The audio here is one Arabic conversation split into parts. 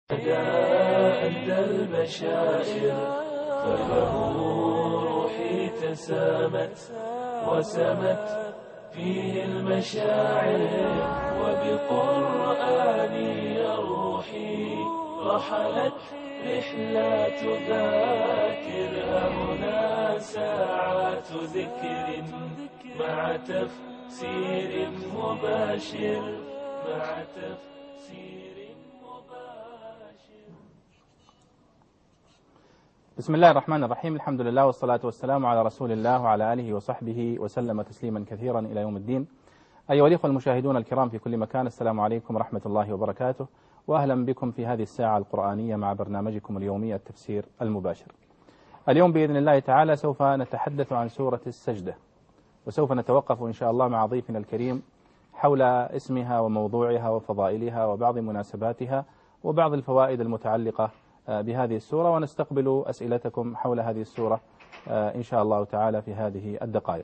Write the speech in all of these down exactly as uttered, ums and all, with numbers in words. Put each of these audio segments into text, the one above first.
أدى المشاعر فله روحي تسامت وسمت فيه المشاعر وبقرآني روحي رحلت رحلات ذاكر هنا ساعات ذكر مع تفسير مباشر مع تفسير بسم الله الرحمن الرحيم. الحمد لله والصلاة والسلام على رسول الله وعلى آله وصحبه وسلم تسليما كثيرا إلى يوم الدين. أيها الإخوة المشاهدون الكرام في كل مكان، السلام عليكم ورحمة الله وبركاته، وأهلا بكم في هذه الساعة القرآنية مع برنامجكم اليومي التفسير المباشر. اليوم بإذن الله تعالى سوف نتحدث عن سورة السجدة، وسوف نتوقف إن شاء الله مع ضيفنا الكريم حول اسمها وموضوعها وفضائلها وبعض مناسباتها وبعض الفوائد المتعلقة بهذه السورة، ونستقبل أسئلتكم حول هذه السورة إن شاء الله تعالى في هذه الدقائق.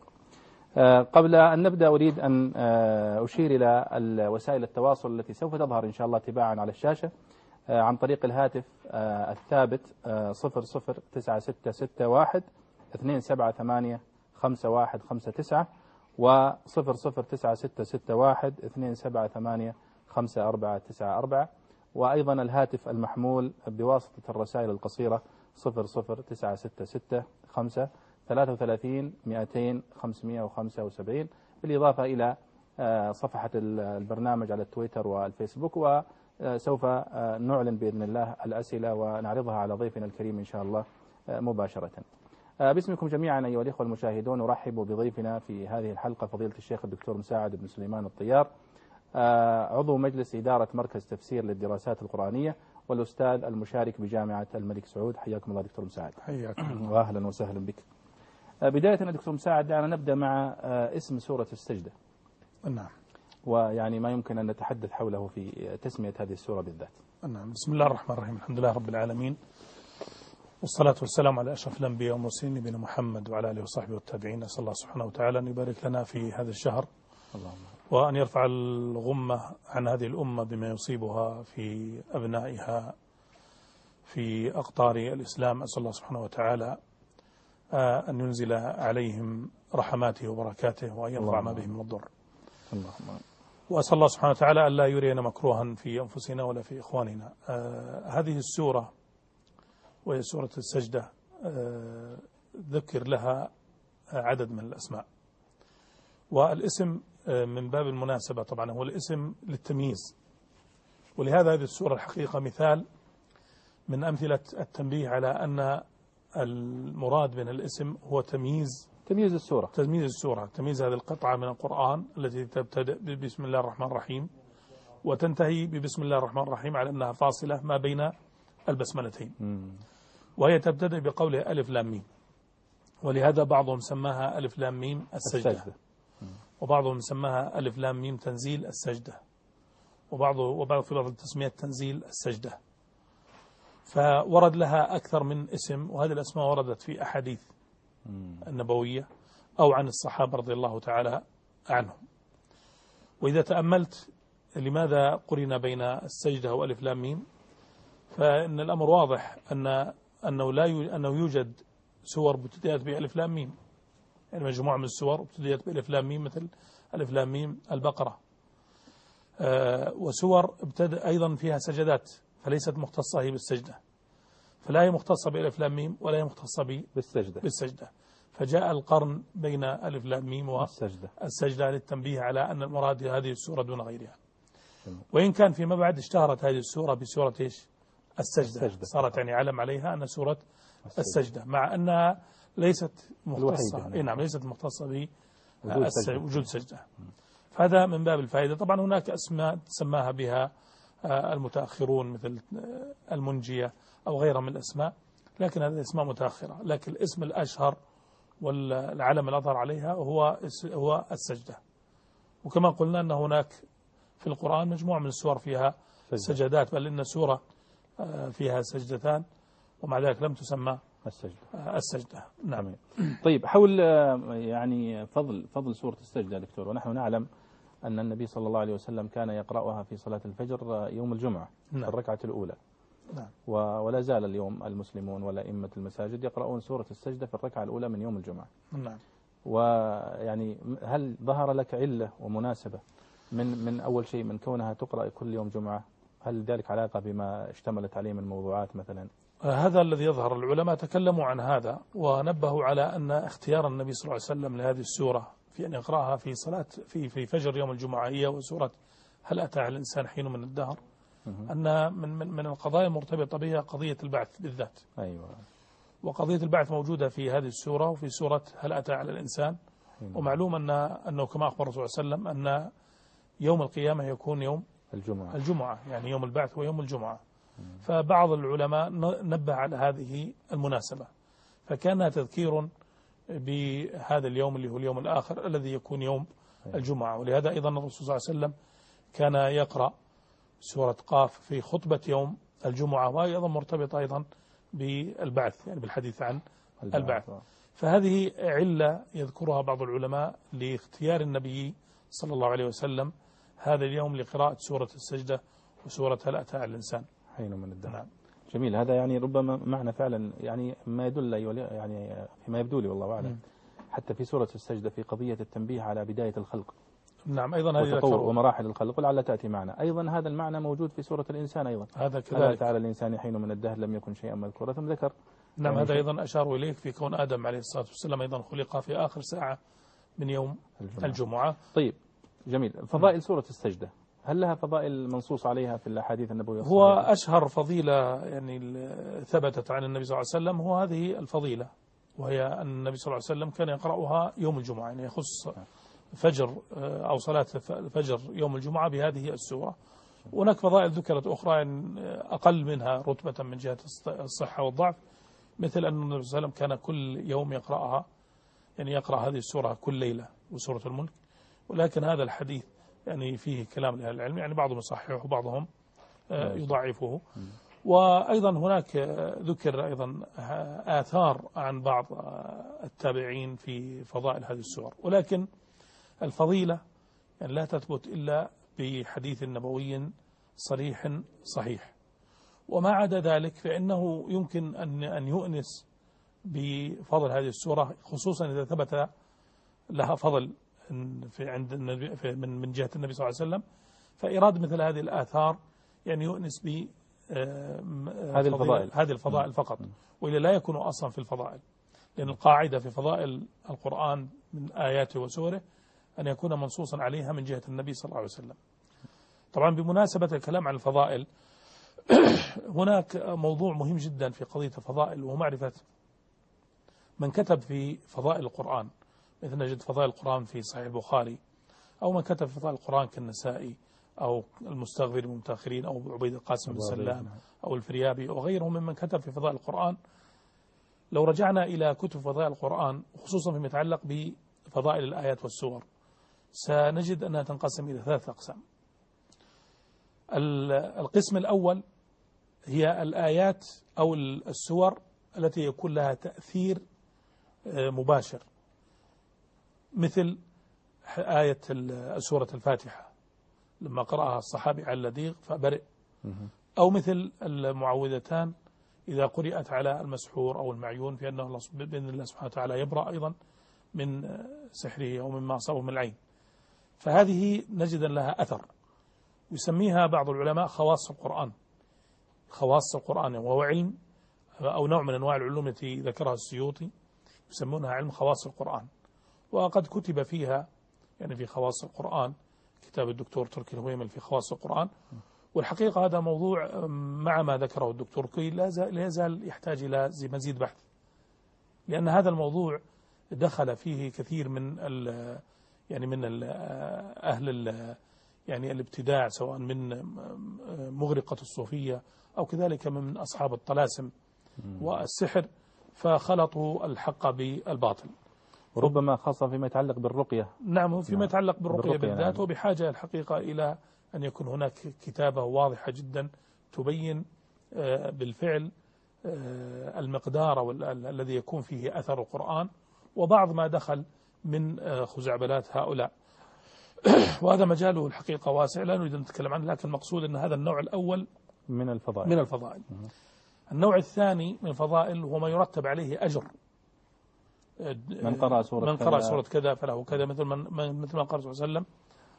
قبل أن نبدأ أريد أن أشير إلى وسائل التواصل التي سوف تظهر إن شاء الله تباعا على الشاشة عن طريق الهاتف الثابت صفر صفر تسعة ستة ستة واحد اثنين سبعة ثمانية خمسة واحد خمسة تسعة وصفر صفر تسعة ستة ستة واحد اثنين سبعة ثمانية خمسة أربعة تسعة أربعة، وأيضا الهاتف المحمول بواسطة الرسائل القصيرة صفر صفر تسعة ستة ستة خمسة ثلاثة وثلاثين مئتين خمسمائة وخمسة وسبعين، بالإضافة إلى صفحة البرنامج على التويتر والفيسبوك. وسوف نعلن بإذن الله الأسئلة ونعرضها على ضيفنا الكريم إن شاء الله مباشرة. باسمكم جميعا أيها الإخوة المشاهدون نرحب بضيفنا في هذه الحلقة فضيلة الشيخ الدكتور مساعد بن سليمان الطيار، عضو مجلس إدارة مركز تفسير للدراسات القرآنية والأستاذ المشارك بجامعة الملك سعود. حياكم الله دكتور مساعد. حياكم وأهلا وسهلا بك. بداية دكتور مساعد دعنا نبدأ مع اسم سورة السجدة. نعم. ويعني ما يمكن أن نتحدث حوله في تسمية هذه السورة بالذات. نعم. بسم الله الرحمن الرحيم، الحمد لله رب العالمين، والصلاة والسلام على أشرف الأنبياء والمرسلين نبينا محمد وعلى آله وصحبه والتابعين. نسأل الله سبحانه وتعالى أن يبارك لنا في هذا الشهر، اللهم، وأن يرفع الغمة عن هذه الأمة بما يصيبها في أبنائها في أقطار الإسلام. أسأل الله سبحانه وتعالى أن ينزل عليهم رحماته وبركاته وأن يرفع ما بهم من الضر. اللهم. وأسأل الله سبحانه وتعالى أن لا يرينا مكروها في أنفسنا ولا في إخواننا. آه هذه السورة وهي سورة السجدة آه ذكر لها عدد من الأسماء، والاسم آه من باب المناسبة طبعا هو الاسم للتمييز، ولهذا هذه السورة الحقيقة مثال من أمثلة التنبيه على أن المراد من الاسم هو تمييز تمييز السورة تمييز السورة تمييز هذه القطعة من القرآن التي تبتدأ بسم الله الرحمن الرحيم وتنتهي ببسم الله الرحمن الرحيم، على أنها فاصلة ما بين البسملتين. مم. وهي تبتدأ بقوله ألف لام ميم، ولهذا بعضهم سماها ألف لام ميم السجدة, السجدة. وبعضهم سماها ألف لام ميم تنزيل السجدة، وبعض وبعض في بعض التسميات تنزيل السجدة. فورد لها أكثر من اسم، وهذه الأسماء وردت في أحاديث النبوية أو عن الصحابة رضي الله تعالى عنهم. وإذا تأملت لماذا قرن بين السجدة وألف لام ميم، فإن الأمر واضح أن أنه لا يو أنه يوجد سور ابتدأت بألف لام ميم، يعني مجموعة من السور ابتدأت بألف لام ميم مثل ألف لام ميم البقرة، آه وسور ابتدأ أيضا فيها سجدات فليست مختصة هي بالسجدة، فلا هي مختصة بألف لام ميم ولا هي مختصة بالسجدة بالسجدة فجاء القرن بين ألف لام ميم والسجدة السجدة للتنبيه على أن المراد هذه السورة دون غيرها. وإن كان فيما بعد اشتهرت هذه السورة بسورة إيش؟ السجدة, السجدة. صارت يعني علم عليها أن سورة السجدة, السجدة مع أنها ليست مختصة إيه نعم ليست مختصة بوجود سجدة. فهذا من باب الفائدة. طبعا هناك أسماء سماها بها المتأخرون مثل المنجية أو غيرها من الأسماء، لكن هذه اسماء متأخرة، لكن الاسم الأشهر والعلم الأظهر عليها هو هو السجدة. وكما قلنا أن هناك في القرآن مجموعة من السور فيها سجدات، بل إن سورة فيها سجدتان ومع ذلك لم تسمى السجدة السجدة نعم. طيب، حول يعني فضل فضل سورة السجدة دكتور، ونحن نعلم أن النبي صلى الله عليه وسلم كان يقرأها في صلاة الفجر يوم الجمعة، نعم. الركعة الأولى، نعم. ولا زال اليوم المسلمون والأئمة المساجد يقرؤون سورة السجدة في الركعة الأولى من يوم الجمعة. نعم. ويعني هل ظهر لك علة ومناسبة من من أول شيء من كونها تقرأ كل يوم جمعة؟ هل ذلك علاقة بما اشتملت عليه من موضوعات مثلا؟ هذا الذي يظهر. العلماء تكلموا عن هذا ونبهوا على أن اختيار النبي صلى الله عليه وسلم لهذه السورة في أن يقرأها في صلاة في في فجر يوم الجمعة هي وسورة هل أتى على الإنسان حين من الدهر، أن من من من القضايا المرتبطة بها قضية البعث بالذات. أيوة. وقضية البعث موجودة في هذه السورة وفي سورة هل أتى على الإنسان. ومعلوم أن أنه كما أخبر الرسول صلى الله عليه وسلم أن يوم القيامة يكون يوم الجمعة الجمعة يعني يوم البعث ويوم الجمعة. فبعض العلماء نبه على هذه المناسبة، فكان تذكير بهذا اليوم اللي هو اليوم الآخر الذي يكون يوم الجمعة. ولهذا أيضا الرسول صلى الله عليه وسلم كان يقرأ سورة قاف في خطبة يوم الجمعة، وهي أيضا مرتبطة أيضا بالبعث يعني بالحديث عن البعث. فهذه علة يذكرها بعض العلماء لاختيار النبي صلى الله عليه وسلم هذا اليوم لقراءة سورة السجدة وسورة هل أتى على الإنسان حين من الدهر. نعم. جميل. هذا يعني ربما معنى فعلا يعني ما يدل يعني فيما يبدو لي والله أعلم حتى في سورة السجدة في قضية التنبيه على بداية الخلق. نعم. أيضا هذه وتطور ومراحل الخلق ولعل تأتي معنا. أيضا هذا المعنى موجود في سورة الإنسان أيضا. هذا كذلك. تعالى الإنسان حين من الدهر لم يكن شيئا مذكورا ثم ذكر. نعم. يعني هذا أيضا أشاروا إليك في كون آدم عليه الصلاة والسلام أيضا خلق في آخر ساعة من يوم الجمعة. الجمعة. طيب جميل. فضائل سورة السجدة هل لها فضائل منصوص عليها في الأحاديث النبوية؟ هو أشهر فضيلة يعني ثبتت عن النبي صلى الله عليه وسلم هو هذه الفضيلة، وهي أن النبي صلى الله عليه وسلم كان يقرأها يوم الجمعة، يعني يخص فجر أو صلاة فجر يوم الجمعة بهذه السورة. هناك فضائل ذكرت أخرى يعني أقل منها رتبة من جهة الصحة والضعف، مثل أن النبي صلى الله عليه وسلم كان كل يوم يقرأها، يعني يقرأ هذه السورة كل ليلة وسورة الملك. ولكن هذا الحديث يعني فيه كلام لأهل العلم، يعني بعضهم يصححه وبعضهم يضعفه. وأيضا هناك ذكر أيضا آثار عن بعض التابعين في فضائل هذه السور، ولكن الفضيلة يعني لا تثبت إلا بحديث نبوي صريح صحيح. وما عدا ذلك فإنه يمكن أن أن يؤنس بفضل هذه السورة، خصوصا إذا ثبت لها فضل في عند النبي في من من جهة النبي صلى الله عليه وسلم، فإراد مثل هذه الآثار يعني يؤنس ب هذه الفضائل هذه الفضائل فقط، وإلا لا يكون أصلا في الفضائل، لأن القاعدة في فضائل القرآن من آياته وسوره أن يكون منصوصا عليها من جهة النبي صلى الله عليه وسلم. طبعا بمناسبة الكلام عن الفضائل هناك موضوع مهم جدا في قضية الفضائل، وهو معرفة من كتب في فضائل القرآن، مثل نجد فضائل القرآن في صحيح البخاري، أو من كتب في فضائل القرآن كالنسائي أو المستغفر المتأخرين أو عبيد القاسم بن سلام أو الفريابي وغيرهم ممن كتب في فضائل القرآن. لو رجعنا إلى كتب فضائل القرآن خصوصا فيما يتعلق بفضائل الآيات والسور سنجد أنها تنقسم إلى ثلاث أقسام. القسم الأول هي الآيات أو السور التي يكون لها تأثير مباشر، مثل آية سورة الفاتحة لما قرأها الصحابي على اللديغ فبرئ، أو مثل المعوذتان إذا قرأت على المسحور أو المعيون في أنه بإذن الله سبحانه وتعالى يبرأ أيضا من سحره أو مما أصابه من العين. فهذه نجد لها أثر، يسميها بعض العلماء خواص القرآن. خواص القرآن وهو علم أو نوع من أنواع العلوم التي ذكرها السيوطي يسمونها علم خواص القرآن، وقد كتب فيها يعني في خواص القرآن كتاب الدكتور تركي الهويمل في خواص القرآن. والحقيقة هذا موضوع مع ما ذكره الدكتور كي لا يزال يحتاج إلى مزيد بحث، لأن هذا الموضوع دخل فيه كثير من ال يعني من ال أهل ال يعني الابتداع، سواء من مغرقة الصوفية أو كذلك من أصحاب الطلاسم والسحر، فخلطوا الحق بالباطل، وربما خاصة فيما يتعلق بالرقية. نعم، فيما يتعلق بالرقية, بالرقية بالذات. نعم. وبحاجة الحقيقة إلى أن يكون هناك كتابة واضحة جدا تبين بالفعل المقدار الذي يكون فيه أثر القرآن وبعض ما دخل من خزعبلات هؤلاء. وهذا مجاله الحقيقة واسع لا نريد أن نتكلم عنه، لكن المقصود أن هذا النوع الأول من الفضائل من الفضائل. النوع الثاني من الفضائل هو ما يرتب عليه أجر. من قرأ سورة من قرأ سورة كذا فله كذا، مثل من مثل ما قال صلى الله عليه وسلم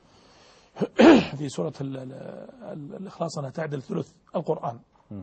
في سورة الإخلاص أنها تعدل ثلث القرآن.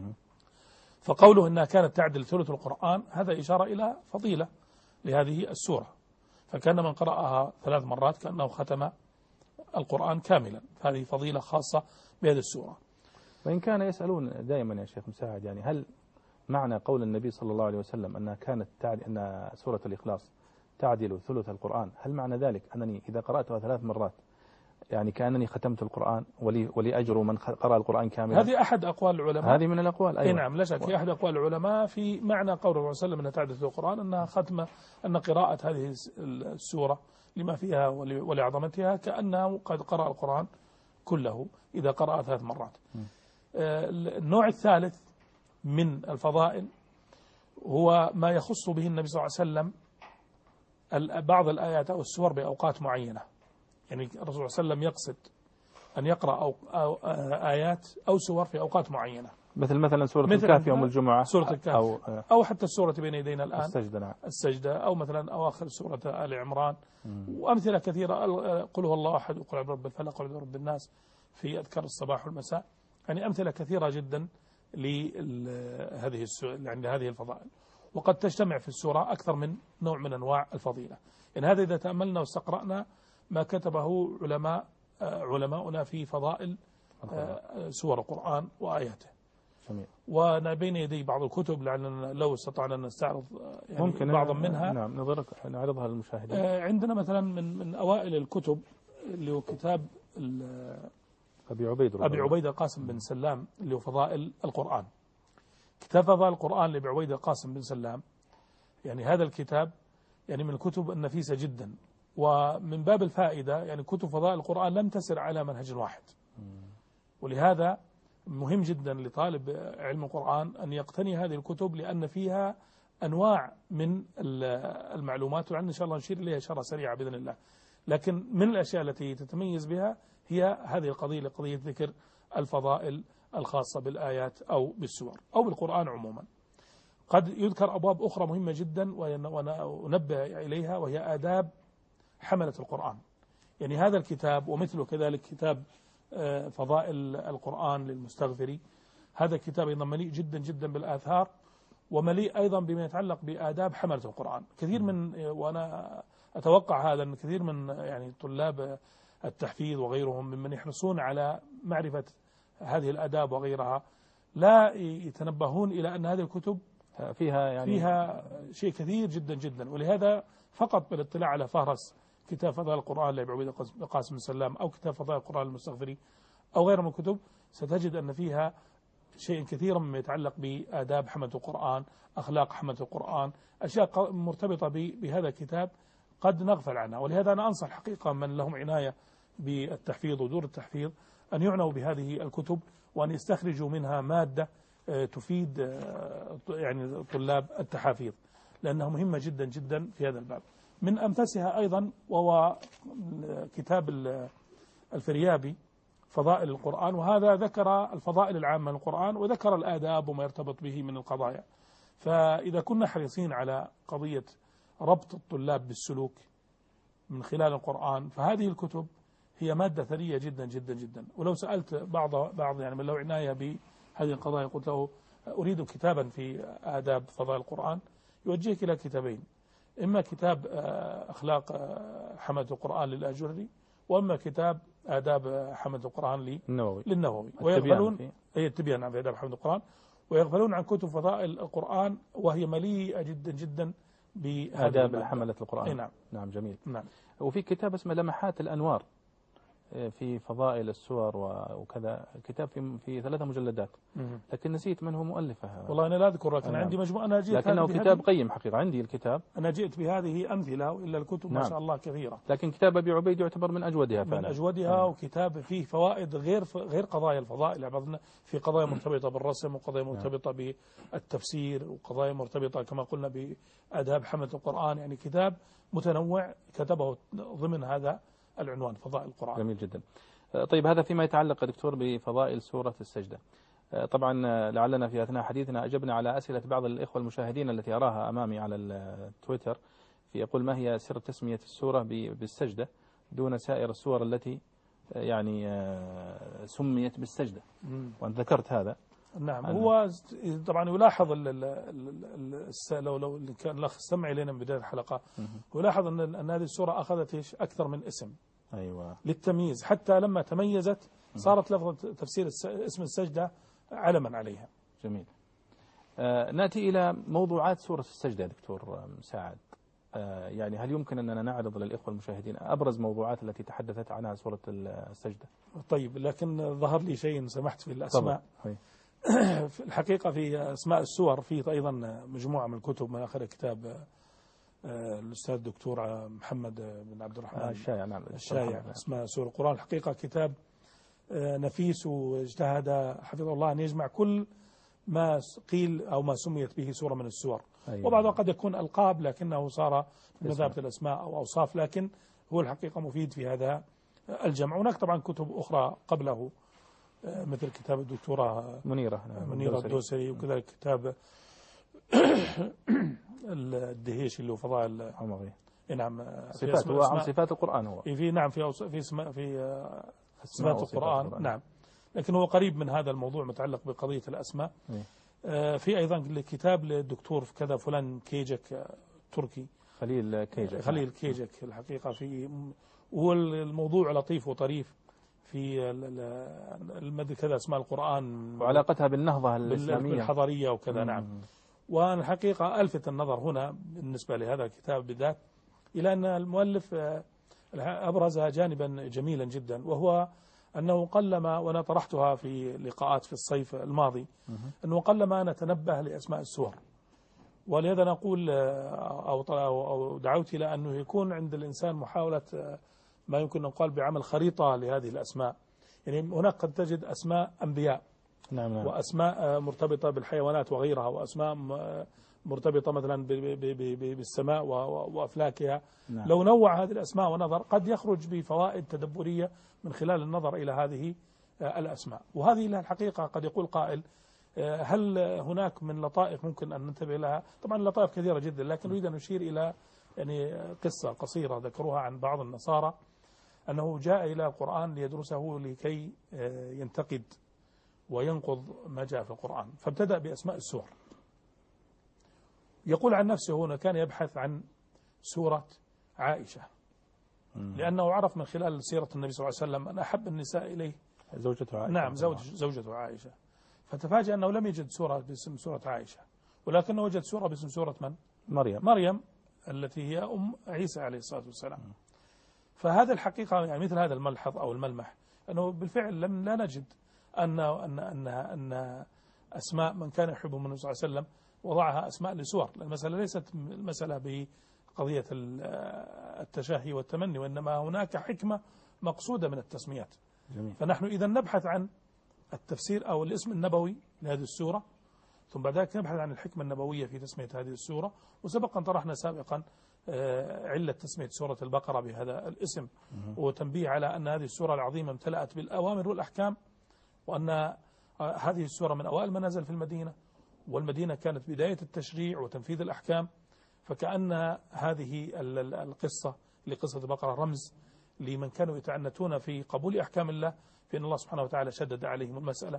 فقوله أنها كانت تعدل ثلث القرآن هذا إشارة إلى فضيلة لهذه السورة، فكان من قرأها ثلاث مرات كأنه ختم القرآن كاملا، هذه فضيلة خاصة بهذه السورة. وإن كان يسألون دائما يا شيخ مساعد، يعني هل معنى قول النبي صلى الله عليه وسلم أنها كانت تعدل، أن سورة الإخلاص تعدل ثلث القرآن، هل معنى ذلك أنني إذا قرأتها ثلاث مرات يعني كأنني ختمت القرآن ولي, ولي أجر من قرأ القرآن كاملا؟ هذه أحد أقوال العلماء، هذه من الأقوال. أيوة. نعم لا شك، في أحد أقوال العلماء في معنى قول الرسول صلى الله عليه وسلم أنها تعدل ثلث القرآن، أنها ختمة، أن قراءة هذه السورة لما فيها ولعظمتها كأنه قد قرأ القرآن كله إذا قرأ ثلاث مرات. النوع الثالث من الفضائل هو ما يخص به النبي صلى الله عليه وسلم بعض الآيات أو السور بأوقات معينة. يعني الرسول صلى الله عليه وسلم يقصد أن يقرأ أو أو آيات أو سور في أوقات معينة، مثل مثلا سورة الكهف يوم الجمعة، سورة الكهف أو, أو حتى السورة بين يدينا الآن السجدة, نعم. السجدة، أو مثلا أواخر سورة آل عمران، وأمثلة كثيرة، قل هو الله أحد، وقل رب الفلق، وقل رب الناس في أذكار الصباح والمساء. يعني أمثلة كثيرة جدا لهذه يعني هذه الفضائل، وقد تجتمع في السورة أكثر من نوع من أنواع الفضيلة. إن هذا إذا تأملنا واستقرأنا ما كتبه علماء علماؤنا في فضائل سور القرآن وآياته. جميل. وبين يدي بعض الكتب لعلنا لو استطعنا أن نستعرض يعني ممكن بعضا منها. نعم نعرضها للمشاهدين. عندنا مثلا من من أوائل الكتب اللي هو كتاب أبي عبيد أبي عبيد القاسم بن سلام اللي هو فضائل القرآن. كتاب فضائل القرآن لأبي عبيد القاسم بن سلام، يعني هذا الكتاب يعني من الكتب النفيسة جدا، ومن باب الفائدة يعني كتب فضائل القرآن لم تسر على منهج واحد، ولهذا مهم جدا لطالب علم القرآن أن يقتني هذه الكتب، لأن فيها أنواع من المعلومات، وعندنا إن شاء الله نشير إليها إشارة سريعة بإذن الله. لكن من الأشياء التي تتميز بها هي هذه القضية، قضية ذكر الفضائل الخاصة بالآيات أو بالسور أو بالقرآن عموما. قد يذكر أبواب أخرى مهمة جدا وأنا أنبه إليها، وهي آداب حملة القرآن. يعني هذا الكتاب ومثله كذلك كتاب فضائل القرآن للمستغفري، هذا الكتاب أيضا مليء جدا جدا بالآثار، ومليء أيضا بما يتعلق بآداب حملة القرآن. كثير من، وأنا أتوقع هذا، أن كثير من يعني طلاب التحفيظ وغيرهم ممن يحرصون على معرفة هذه الآداب وغيرها لا يتنبهون إلى أن هذه الكتب فيها يعني فيها شيء كثير جدا جدا. ولهذا فقط بالاطلاع على فهرس كتاب فضائل القرآن لأبي عبيد القاسم بن سلام أو كتاب فضائل القرآن للمستغفري أو غيره من الكتب، ستجد أن فيها شيء كثيرا مما يتعلق بآداب حملة القرآن، أخلاق حملة القرآن، أشياء مرتبطة بهذا الكتاب قد نغفل عنها. ولهذا أنا أنصح حقيقة من لهم عناية بالتحفيظ ودور التحفيظ أن يعنوا بهذه الكتب، وأن يستخرجوا منها مادة تفيد يعني طلاب التحافيظ، لأنها مهمة جدا جدا في هذا الباب. من أمثلها أيضا وهو كتاب الفريابي فضائل القرآن، وهذا ذكر الفضائل العامة للقرآن وذكر الآداب وما يرتبط به من القضايا. فإذا كنا حريصين على قضية ربط الطلاب بالسلوك من خلال القرآن، فهذه الكتب هي مادة ثرية جدا جدا جدا. ولو سألت بعض بعض يعني من له عناية بهذه القضايا قلت له أريد كتابا في آداب فضائل القرآن، يوجهك إلى كتابين، إما كتاب أخلاق حملة القرآن للآجري، وإما كتاب آداب حملة القرآن للنووي, للنووي. ويغفلون هي التبيان عن آداب حملة القرآن، ويغفلون عن كتب فضائل القرآن وهي مليئة جدا جدا بآداب حملة القرآن. نعم. نعم جميل. نعم. وفي كتاب اسمه لمحات الأنوار في فضائل السور وكذا، كتاب في في ثلاثة مجلدات، لكن نسيت من هو مؤلفها والله أنا لا أذكر، لكن عندي مجموعة. أنا جئت لكنه كتاب قيم حقيقة، عندي الكتاب، أنا جئت بهذه أمثلة، وإلا الكتب نعم. ما شاء الله كثيرة. لكن كتاب أبي عبيد يعتبر من أجودها فعلا. من أجودها. نعم. وكتاب فيه فوائد غير غير قضايا الفضائل، في قضايا مرتبطة بالرسم، وقضايا مرتبطة نعم. بالتفسير، وقضايا مرتبطة كما قلنا بآداب حملة القرآن. يعني كتاب متنوع كتبه ضمن هذا العنوان فضائل القرآن. جميل جدا. طيب هذا فيما يتعلق دكتور بفضائل سورة السجدة. طبعا لعلنا في أثناء حديثنا أجبنا على أسئلة بعض الإخوة المشاهدين التي أراها أمامي على التويتر، في يقول ما هي سر تسمية السورة بالسجدة دون سائر السور التي يعني سميت بالسجدة، وأنت ذكرت هذا. نعم، هو طبعا يلاحظ ال ال ال لو لو كان الأخ استمع إلينا من بداية الحلقة، يلاحظ أن أن هذه السورة أخذت إيش أكثر من اسم أيوة للتمييز، حتى لما تميزت صارت لفظة تفسير اسم السجدة علما عليها. جميل. آه نأتي إلى موضوعات سورة السجدة دكتور مساعد. آه يعني هل يمكن أننا نعرض للإخوة المشاهدين أبرز موضوعات التي تحدثت عنها سورة السجدة؟ طيب، لكن ظهر لي شيء سمحت في الأسماء. في الحقيقة في أسماء السور في أيضا مجموعة من الكتب، من آخر كتاب الأستاذ الدكتور محمد بن عبد الرحمن الشايع. نعم الشايع، اسمه سور القرآن. الحقيقة كتاب نفيس، واجتهد حفظه الله أن يجمع كل ما قيل أو ما سميت به سورة من السور. أيوة. وبعضها قد يكون ألقاب لكنه صار بمثابة الأسماء أو أوصاف، لكن هو الحقيقة مفيد في هذا الجمع. هناك طبعا كتب أخرى قبله مثل كتاب الدكتورة منيرة منيرة الدوسري، وكذلك كتاب الدهيشي اللي هو فضائل عمري. نعم، صفات هو عن صفات القرآن، هو في نعم في في اسماء في صفات القرآن. نعم، لكن هو قريب من هذا الموضوع متعلق بقضية الأسماء. آه في أيضا كتاب للدكتور كذا فلان كيجك تركي، خليل كيجك خليل كيجك الحقيقة، في هو الموضوع لطيف وطريف في المد كذا اسماء القرآن وعلاقتها بالنهضة الإسلامية بالحضارية وكذا. نعم، وأنا الحقيقة ألفت النظر هنا بالنسبة لهذا الكتاب بالذات إلى أن المؤلف أبرز جانبا جميلا جدا، وهو أنه قلما، وأنا طرحتها في لقاءات في الصيف الماضي، أنه قلما نتنبه لأسماء السور، ولهذا نقول أو أو دعوت إلى أنه يكون عند الإنسان محاولة ما يمكن أن يقال بعمل خريطة لهذه الأسماء. يعني هناك قد تجد أسماء أنبياء، نعم نعم. وأسماء مرتبطة بالحيوانات وغيرها، وأسماء مرتبطة مثلا بالسماء وأفلاكها. نعم. لو نوع هذه الأسماء ونظر قد يخرج بفوائد تدبرية من خلال النظر إلى هذه الأسماء. وهذه لها الحقيقة قد يقول قائل هل هناك من لطائف ممكن أن ننتبه لها؟ طبعا اللطائف كثيرة جدا، لكن أريد أن أشير إلى يعني قصة قصيرة ذكروها عن بعض النصارى، أنه جاء إلى القرآن ليدرسه لكي ينتقد وينقض ما جاء في القرآن، فابتدأ بأسماء السور. يقول عن نفسه هنا كان يبحث عن سورة عائشة، لأنه عرف من خلال سيرة النبي صلى الله عليه وسلم أن أحب النساء إليه زوجته عائشة. نعم، زوج زوجته عائشة. فتفاجأ أنه لم يجد سورة باسم سورة عائشة، ولكنه وجد سورة باسم سورة من؟ مريم مريم التي هي أم عيسى عليه الصلاة والسلام. فهذا الحقيقة يعني مثل هذا الملحظ أو الملمح أنه بالفعل لم لا نجد أن أن أن أن أسماء من كان يحب النبي صلى الله عليه وسلم وضعها أسماء لسور. المسألة ليست المسألة بقضية التشهي والتمني، وإنما هناك حكمة مقصودة من التسميات. جميل. فنحن إذا نبحث عن التفسير أو الاسم النبوي لهذه السورة، ثم بعد ذلك نبحث عن الحكمة النبوية في تسمية هذه السورة. وسبقا طرحنا سابقا علة تسمية سورة البقرة بهذا الاسم، وتنبيه على أن هذه السورة العظيمة امتلأت بالأوامر والأحكام، وأن هذه السورة من أوائل ما نزل في المدينة، والمدينة كانت بداية التشريع وتنفيذ الأحكام. فكأن هذه القصة لقصة البقرة رمز لمن كانوا يتعنتون في قبول أحكام الله، فإن الله سبحانه وتعالى شدد عليهم المسألة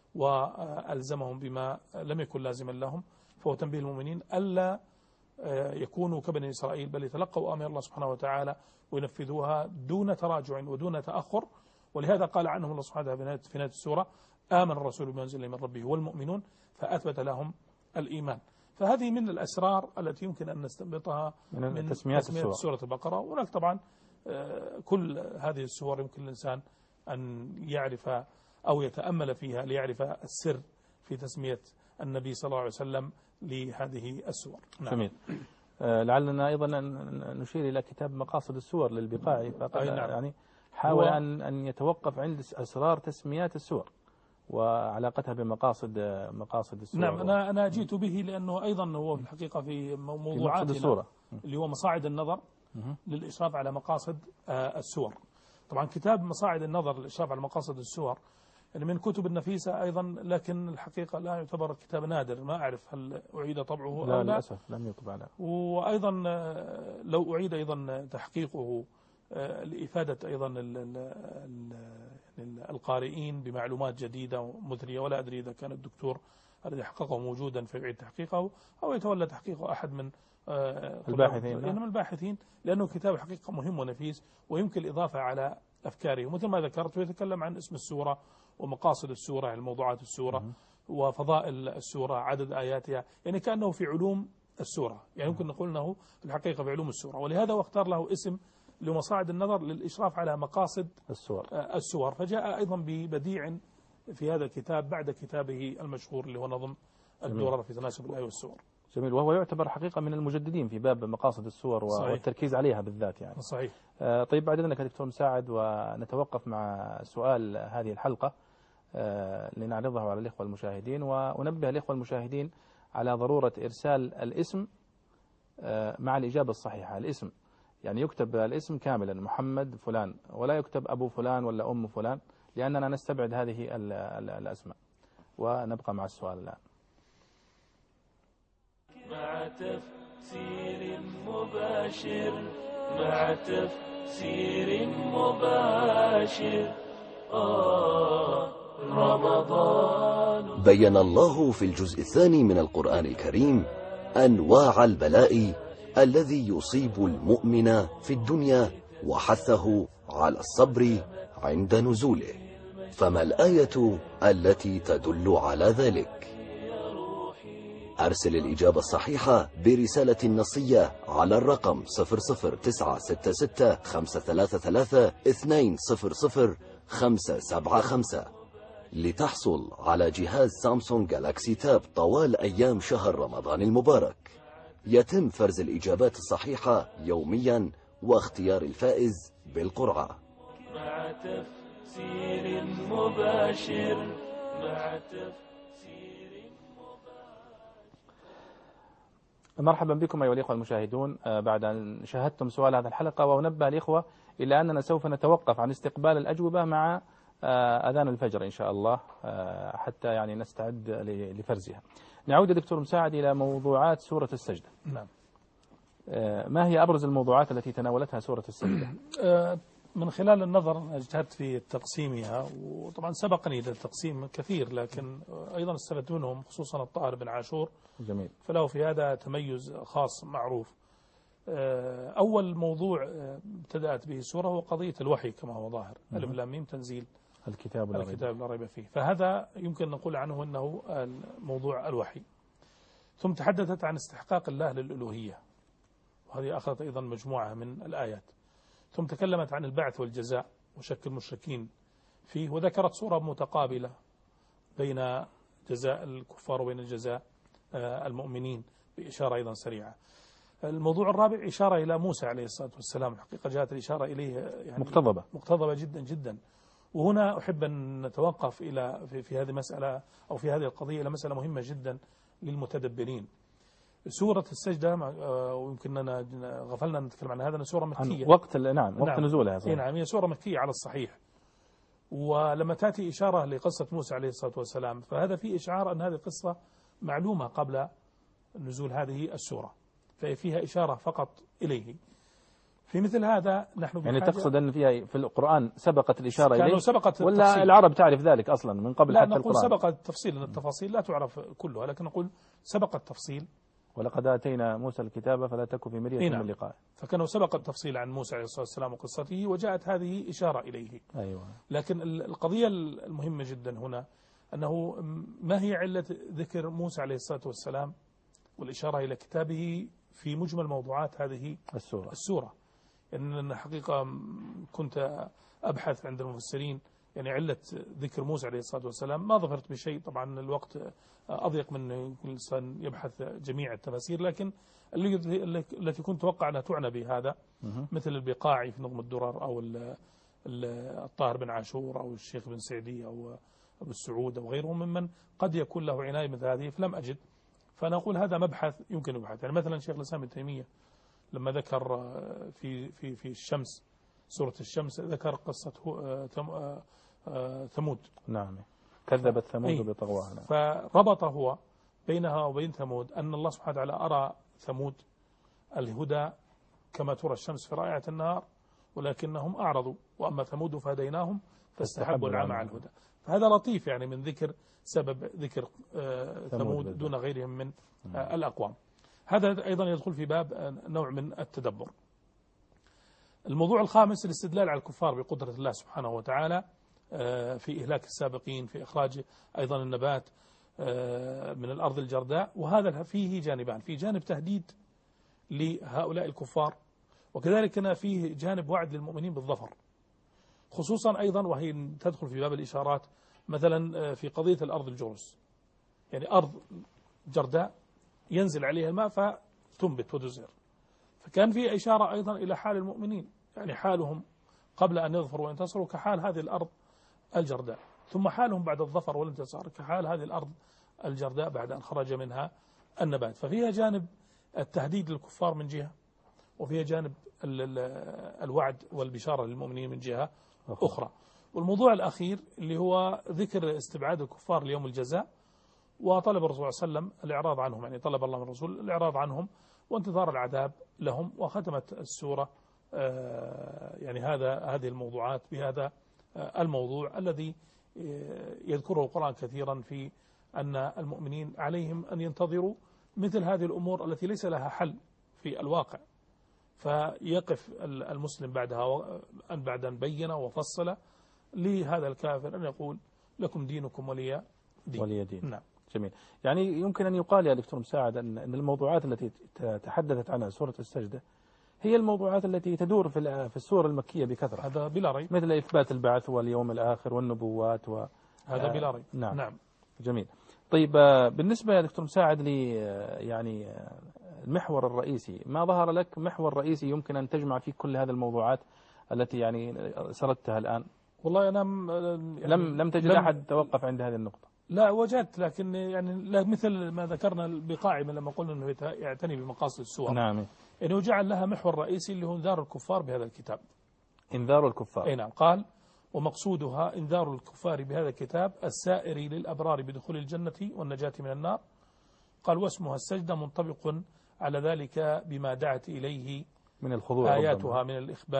وألزمهم بما لم يكن لازما لهم. فهو تنبيه المؤمنين ألا يكونوا كبني إسرائيل، بل يتلقوا أمر الله سبحانه وتعالى وينفذوها دون تراجع ودون تأخر. ولهذا قال عنهم الله سبحانه وتعالى في نهاية السورة: آمن الرسول بما أنزل من ربه والمؤمنون فأثبت لهم الإيمان. فهذه من الأسرار التي يمكن أن نستنبطها من, من تسميات سورة البقرة. وهناك طبعا كل هذه السور يمكن الإنسان أن يعرف أو يتأمل فيها ليعرف السر في تسمية النبي صلى الله عليه وسلم لهذه السور. نعم. جميل. آه لعلنا أيضا نشير إلى كتاب مقاصد السور للبقاعي، فقد نعم. يعني حاول أن أن يتوقف عند أسرار تسميات السور وعلاقتها بمقاصد مقاصد السور. نعم، أنا أنا جئت به لأنه أيضا هو في الحقيقة في موضوعاتنا اللي هو مصاعد النظر للإشراف على مقاصد السور. طبعا كتاب مصاعد النظر للإشراف على مقاصد السور يعني من كتب النفيسة أيضا، لكن الحقيقة لا يعتبر كتاب نادر، ما أعرف هل أعيد طبعه أو لا لا. للأسف لم يطبع لا. وأيضا لو أعيد أيضا تحقيقه لإفادة أيضا القارئين بمعلومات جديدة ومثرية، ولا أدري إذا كان الدكتور الذي حققه موجودا فيعيد تحقيقه أو يتولى تحقيقه أحد من الباحثين. إنما الباحثين، لأنه كتاب حقيقة مهم ونفيس ويمكن الإضافة على أفكاره. مثل ما ذكرت ويتكلم عن اسم السورة ومقاصد السورة، الموضوعات السورة وفضائل السورة، عدد آياتها، يعني كأنه في علوم السورة، يعني يمكن نقول أنه الحقيقة في علوم السورة. ولهذا واختار له اسم لمصاعد النظر للإشراف على مقاصد السور. السور. فجاء أيضا ببديع في هذا الكتاب بعد كتابه المشهور اللي هو نظم الدرر في تناسب الآية والسور. جميل. وهو يعتبر حقيقة من المجددين في باب مقاصد السور صحيح. والتركيز عليها بالذات يعني. صحيح. آه طيب بعد ذلك دكتور مساعد، ونتوقف مع سؤال هذه الحلقة آه لنعرضه على الإخوة المشاهدين، وأنبه الإخوة المشاهدين على ضرورة إرسال الاسم آه مع الإجابة الصحيحة. الاسم يعني يكتب الاسم كاملا محمد فلان، ولا يكتب أبو فلان ولا أم فلان، لأننا نستبعد هذه ال ال الأسماء. ونبقى مع السؤال الآن. مع تفسير مباشر مع تفسير مباشر آه رمضان. بين الله في الجزء الثاني من القرآن الكريم أنواع البلاء الذي يصيب المؤمن في الدنيا وحثه على الصبر عند نزوله، فما الآية التي تدل على ذلك؟ أرسل الإجابة الصحيحة برسالة نصية على الرقم صفر صفر تسعة ستة ستة خمسة ثلاثة ثلاثة اثنين صفر صفر خمسة سبعة خمسة لتحصل على جهاز سامسونج جالاكسي تاب طوال أيام شهر رمضان المبارك. يتم فرز الإجابات الصحيحة يوميا واختيار الفائز بالقرعة. مع تفسير مباشر مع تفسير مرحبا بكم أيها الإخوة المشاهدون. بعد أن شاهدتم سؤال هذه الحلقة، وأنبه الإخوة إلى أننا سوف نتوقف عن استقبال الأجوبة مع أذان الفجر إن شاء الله، حتى يعني نستعد لفرزها. نعود دكتور مساعد إلى موضوعات سورة السجدة. نعم. ما هي أبرز الموضوعات التي تناولتها سورة السجدة؟ من خلال النظر اجتهدت في تقسيمها، وطبعا سبقني للتقسيم كثير، لكن أيضا استفدت منهم خصوصا الطاهر بن عاشور. جميل. فله في هذا تميز خاص معروف. أول موضوع ابتدأت به السورة هو قضية الوحي كما هو ظاهر، ألف لام ميم تنزيل الكتاب لا ريب الكتاب لا ريب فيه. فهذا يمكن نقول عنه أنه موضوع الوحي. ثم تحدثت عن استحقاق الله للألوهية، وهذه أخذت أيضا مجموعة من الآيات. ثم تكلمت عن البعث والجزاء وشك المشركين فيه، وذكرت صورة متقابلة بين جزاء الكفار وبين جزاء المؤمنين بإشارة أيضا سريعة. الموضوع الرابع إشارة إلى موسى عليه الصلاة والسلام، الحقيقة جاءت الإشارة إليه يعني مقتضبة مقتضبة جدا جدا. وهنا أحب أن نتوقف إلى في, في هذه المسألة أو في هذه القضية إلى مسألة مهمة جدا للمتدبرين. سورة السجدة ويمكننا غفلنا نتكلم عن هذا، سورة مكية وقت نعم وقت نعم. نزولها صحيح. نعم هي سورة مكية على الصحيح. ولما تأتي إشارة لقصة موسى عليه الصلاة والسلام، فهذا في إشعار أن هذه القصة معلومة قبل نزول هذه السورة، فيها إشارة فقط إليه. في مثل هذا نحن يعني تقصد أن فيها في القرآن سبقت الإشارة إليه سبقت ولا التفصيل. العرب تعرف ذلك أصلا من قبل لا حتى نقول القرآن؟ سبقت التفصيل، لأن التفاصيل لا تعرف كلها، لكن نقول سبق التفصيل. ولقد آتينا موسى الكتاب فلا تك في مرية نعم. من لقائه. فكانوا سبق التفصيل عن موسى عليه الصلاة والسلام وقصته، وجاءت هذه إشارة إليه. أيوة. لكن القضية المهمة جدا هنا أنه ما هي علة ذكر موسى عليه الصلاة والسلام والإشارة إلى كتابه في مجمل موضوعات هذه السورة, السورة. إن حقيقة كنت أبحث عند المفسرين يعني علة ذكر موسى عليه الصلاة والسلام، ما ظفرت بشيء، طبعا الوقت أضيق من كل إنسان يبحث جميع التفاسير، لكن التي كنت أتوقع أنها تعنى بهذا مثل البقاعي في نظم الدرر، أو الطاهر بن عاشور، أو الشيخ بن سعدي، أو أبو السعود، أو غيرهم ممن قد يكون له عناية مثل هذه، فلم أجد. فنقول هذا مبحث يمكن يبحث. يعني مثلا شيخ الإسلام ابن تيمية لما ذكر في في في الشمس، سورة الشمس، ذكر قصة ثمود. نعم، كذبت ثمود بطغواها. نعم. فربط هو بينها وبين ثمود أن الله سبحانه وتعالى أرى ثمود الهدى كما ترى الشمس في رائعة النهار ولكنهم أعرضوا، وأما ثمود فهديناهم فاستحبوا العمى على الهدى. فهذا لطيف يعني من ذكر سبب ذكر ثمود دون غيرهم من الأقوام. هذا أيضا يدخل في باب نوع من التدبر. الموضوع الخامس الاستدلال على الكفار بقدرة الله سبحانه وتعالى في إهلاك السابقين، في إخراج أيضا النبات من الأرض الجرداء. وهذا فيه جانبان، في جانب تهديد لهؤلاء الكفار، وكذلك فيه جانب وعد للمؤمنين بالظفر، خصوصا أيضا وهي تدخل في باب الإشارات مثلا في قضية الأرض الجرز، يعني أرض جرداء ينزل عليها الماء فتنبت وتزهر. فكان في إشارة أيضا إلى حال المؤمنين، يعني حالهم قبل أن يظفروا وينتصروا كحال هذه الأرض الجرداء، ثم حالهم بعد الظفر والانتصار كحال هذه الأرض الجرداء بعد أن خرج منها النبات. ففيها جانب التهديد للكفار من جهة، وفيها جانب الوعد والبشارة للمؤمنين من جهة أخرى. والموضوع الأخير اللي هو ذكر استبعاد الكفار ليوم الجزاء، وطلب الرسول صلى الله عليه وسلم الإعراض عنهم، يعني طلب الله من الرسول الإعراض عنهم وانتظار العذاب لهم. وختمت السورة يعني هذا هذه الموضوعات بهذا الموضوع الذي يذكره القرآن كثيرا في أن المؤمنين عليهم أن ينتظروا مثل هذه الأمور التي ليس لها حل في الواقع، فيقف المسلم بعدها أن بعد أن بين وفصل لهذا الكافر أن يقول لكم دينكم ولي دين. ولي دين. نعم. جميل. يعني يمكن أن يقال يا دكتور مساعد أن الموضوعات التي تحدثت عنها سورة السجدة هي الموضوعات التي تدور في في السور المكية بكثرة، هذا بلا ريب، مثل إثبات البعث واليوم الآخر والنبوات و... هذا بلا ريب. نعم. نعم. جميل. طيب بالنسبة يا دكتور مساعد لي يعني المحور الرئيسي، ما ظهر لك محور رئيسي يمكن أن تجمع فيه كل هذه الموضوعات التي يعني سردتها الآن؟ والله أنا يعني لم لم تجد لم أحد توقف عند هذه النقطة. لا وجدت، لكن يعني مثل ما ذكرنا البقاعي لما قلنا أنه يعتني بمقاصد السور. نعم. إنه جعل لها محور رئيسي اللي هو انذار الكفار بهذا الكتاب. انذار الكفار. أي نعم. قال ومقصودها انذار الكفار بهذا الكتاب السائر للأبرار بدخول الجنة والنجاة من النار. قال واسمها السجدة منطبق على ذلك بما دعت إليه من الخضوع آياتها من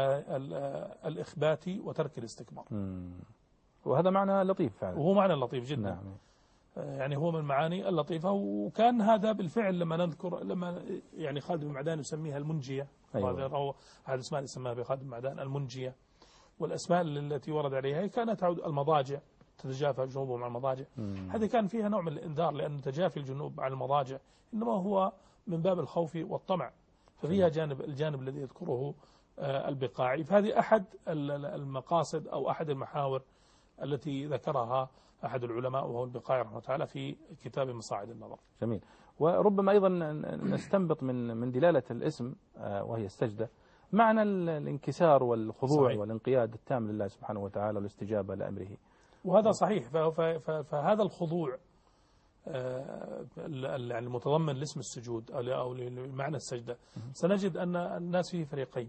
الإخبات وترك الاستكبار. مم. وهذا معنى لطيف فعلا. وهو معنى لطيف جدا. نعم. يعني هو من المعاني اللطيفة، وكان هذا بالفعل لما نذكر لما يعني خالد بن معدان يسميها المنجية. أيوة. هذا اسماء يسمىها بخالد بن معدان المنجية، والأسماء التي ورد عليها كانت تعود المضاجع، تتجافى جنوبهم عن المضاجع. هذه كان فيها نوع من الإنذار، لأن تجافي الجنوب عن المضاجع إنما هو من باب الخوف والطمع، ففيها جانب الجانب الذي يذكره البقاعي. فهذه أحد المقاصد أو أحد المحاور التي ذكرها أحد العلماء وهو البقاعي رحمه الله تعالى في كتاب مصاعد النظر. جميل. وربما أيضا نستنبط من من دلالة الاسم وهي السجدة معنى الانكسار والخضوع صحيح. والانقياد التام لله سبحانه وتعالى والاستجابة لأمره. وهذا صحيح. فهذا الخضوع المتضمن لاسم السجود أو لمعنى السجدة سنجد أن الناس فيه فريقين،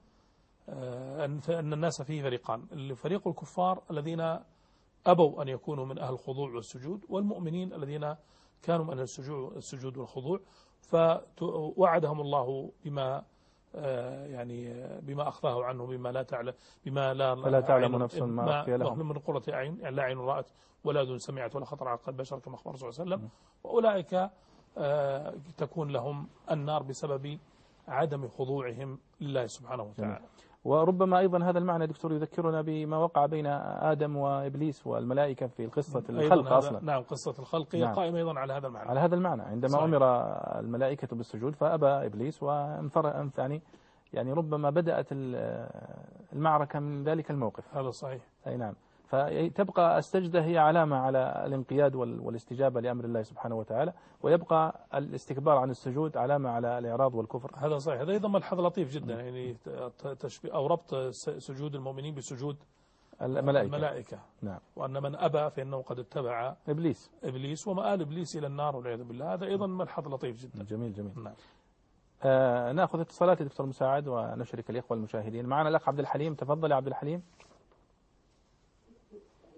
أن الناس فيه فريقان، فريق الكفار الذين أبوا أن يكونوا من أهل الخضوع والسجود، والمؤمنين الذين كانوا من أهل السجود والخضوع، فوعدهم الله بما يعني بما أخفاه عنه بما لا تعلم بما لا فلا تعلم نفس ما أخفي لهم من قرة أعين، يعني لا عين رأت ولا أذن سمعت ولا خطر على قلب بشر كما أخبر صلى الله عليه وسلم. وأولئك تكون لهم النار بسبب عدم خضوعهم لله سبحانه وتعالى. وربما أيضا هذا المعنى دكتور يذكرنا بما وقع بين آدم وإبليس والملائكة في قصة الخلق أصلا. نعم. قصة الخلق هي نعم. قائمة أيضا على هذا المعنى. على هذا المعنى عندما صحيح. أمر الملائكة بالسجود فأبى إبليس وانفر يعني يعني ربما بدأت المعركة من ذلك الموقف. هذا صحيح. أي نعم. فتبقى السجدة هي علامة على الانقياد والاستجابة لأمر الله سبحانه وتعالى، ويبقى الاستكبار عن السجود علامة على الإعراض والكفر. هذا صحيح. هذا أيضا ملحظ لطيف جدا، يعني تشبيه أو ربط سجود المؤمنين بسجود الملائكة. الملائكة. نعم. وأن من أبى فإنه قد اتبع إبليس إبليس ومآل إبليس إلى النار والعياذ بالله. هذا أيضا ملحظ لطيف جدا. جميل جميل. نعم. آه نأخذ اتصالات دكتور مساعد ونشرك الإخوة المشاهدين. معنا الأخ عبد الحليم، تفضل يا عبد الحليم.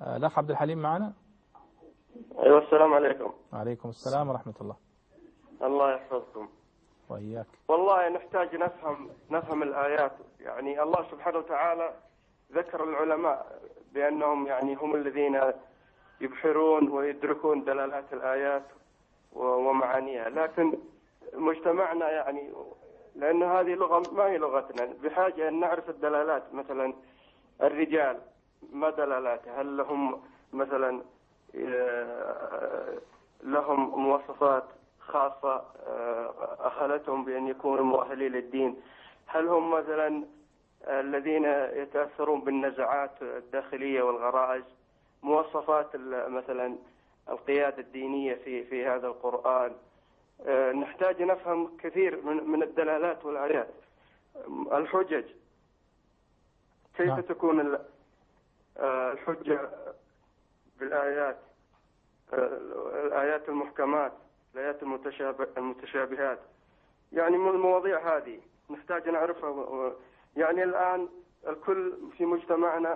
الأخ عبد الحليم معنا. أيوة السلام عليكم. وعليكم السلام ورحمة الله. الله يحفظكم. وإياك. والله نحتاج نفهم نفهم الآيات. يعني الله سبحانه وتعالى ذكر العلماء بأنهم يعني هم الذين يبحرون ويدركون دلالات الآيات ومعانيها، لكن مجتمعنا يعني لأن هذه لغة ما هي لغتنا، بحاجة أن نعرف الدلالات. مثلا الرجال ما دلالاتها؟ هل لهم مثلا لهم مواصفات خاصة أخلتهم بأن يكونوا مؤهلين للدين؟ هل هم مثلا الذين يتأثرون بالنزعات الداخلية والغرائز؟ مواصفات مثلا القيادة الدينية في في هذا القرآن. نحتاج نفهم كثير من من الدلالات والآيات. الحجج كيف نعم. تكون الحجة بالآيات، الآيات المحكمات، الآيات المتشابهات، يعني من المواضيع هذه نحتاج نعرفها. يعني الآن الكل في مجتمعنا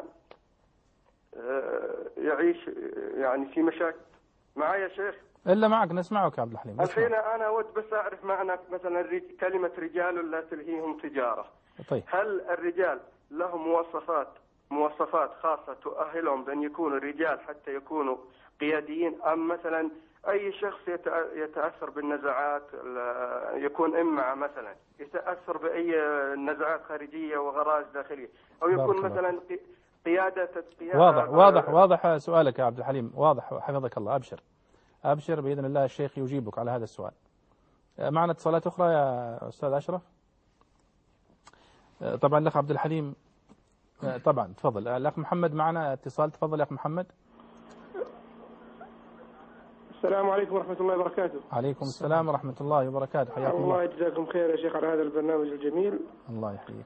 يعيش يعني في مشاكل. معي يا شيخ؟ إلا معك، نسمعك يا عبد الحليم. الحين أنا أود بس أعرف معنى مثلا كلمة رجال لا تلهيهم تجارة. طيب. هل الرجال لهم مواصفات مواصفات خاصة تؤهلهم بأن يكونوا رجال حتى يكونوا قياديين، أم مثلا أي شخص يتأثر بالنزعات يكون إمعة مثلا يتأثر بأي نزعات خارجية وغرائز داخلية، أو يكون مثلا قيادة قيادة واضح واضح واضح سؤالك يا عبد الحليم، واضح حفظك الله. أبشر أبشر بإذن الله الشيخ يجيبك على هذا السؤال. معنا اتصالات أخرى يا أستاذ أشرف. طبعا الأخ عبد الحليم طبعا تفضل. الأخ محمد معنا اتصال، تفضل يا أخ محمد. السلام عليكم ورحمة الله وبركاته. عليكم السلام ورحمة الله وبركاته. حياكم الله. الله يجزاكم خير يا شيخ على هذا البرنامج الجميل. الله يحييك.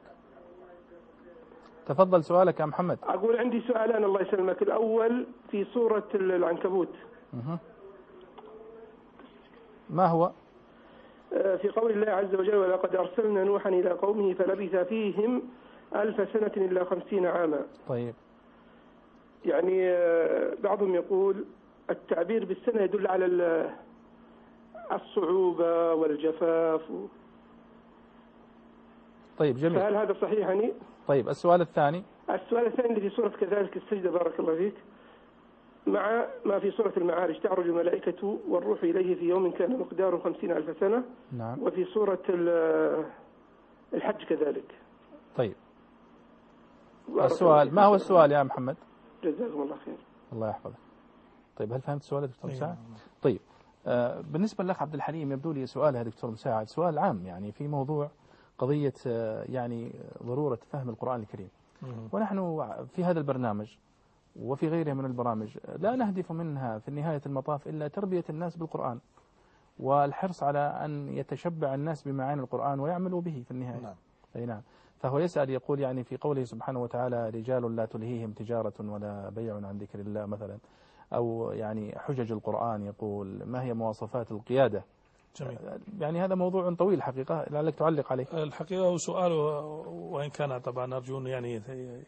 تفضل سؤالك يا محمد. أقول عندي سؤالان الله يسلمك. الأول في سورة العنكبوت. مه. ما هو؟ في قول الله عز وجل: ولقد أرسلنا نوحا إلى قومه فلبث فيهم ألف سنة إلا خمسين عاما. طيب. يعني بعضهم يقول التعبير بالسنة يدل على الصعوبة والجفاف. طيب جميل. فهل هذا صحيح يعني؟ طيب السؤال الثاني. السؤال الثاني اللي في سورة كذلك السجدة بارك الله فيك، مع ما في سورة المعارج: تعرج الملائكة والروح إليه في يوم كان مقداره خمسين ألف سنة. نعم. وفي سورة الحج كذلك. طيب السؤال ما هو السؤال يا محمد؟ جزاكم الله خير. الله يحفظك. طيب هل فهمت سؤال دكتور مساعد؟ طيب آه بالنسبة للأخ عبد الحليم يبدو لي سؤالها دكتور مساعد سؤال عام، يعني في موضوع قضية آه يعني ضرورة فهم القرآن الكريم. ونحن في هذا البرنامج وفي غيره من البرامج لا نهدف منها في نهاية المطاف إلا تربية الناس بالقرآن، والحرص على أن يتشبع الناس بمعاني القرآن ويعملوا به في النهاية. نعم. أي نعم. فهو يسأل يقول يعني في قوله سبحانه وتعالى: رجال لا تلهيهم تجارة ولا بيع عن ذكر الله مثلا، أو يعني حجج القرآن، يقول ما هي مواصفات القيادة. جميل. يعني هذا موضوع طويل حقيقة، لعلك تعلق عليه. الحقيقة هو سؤال، وإن كان طبعا أرجو يعني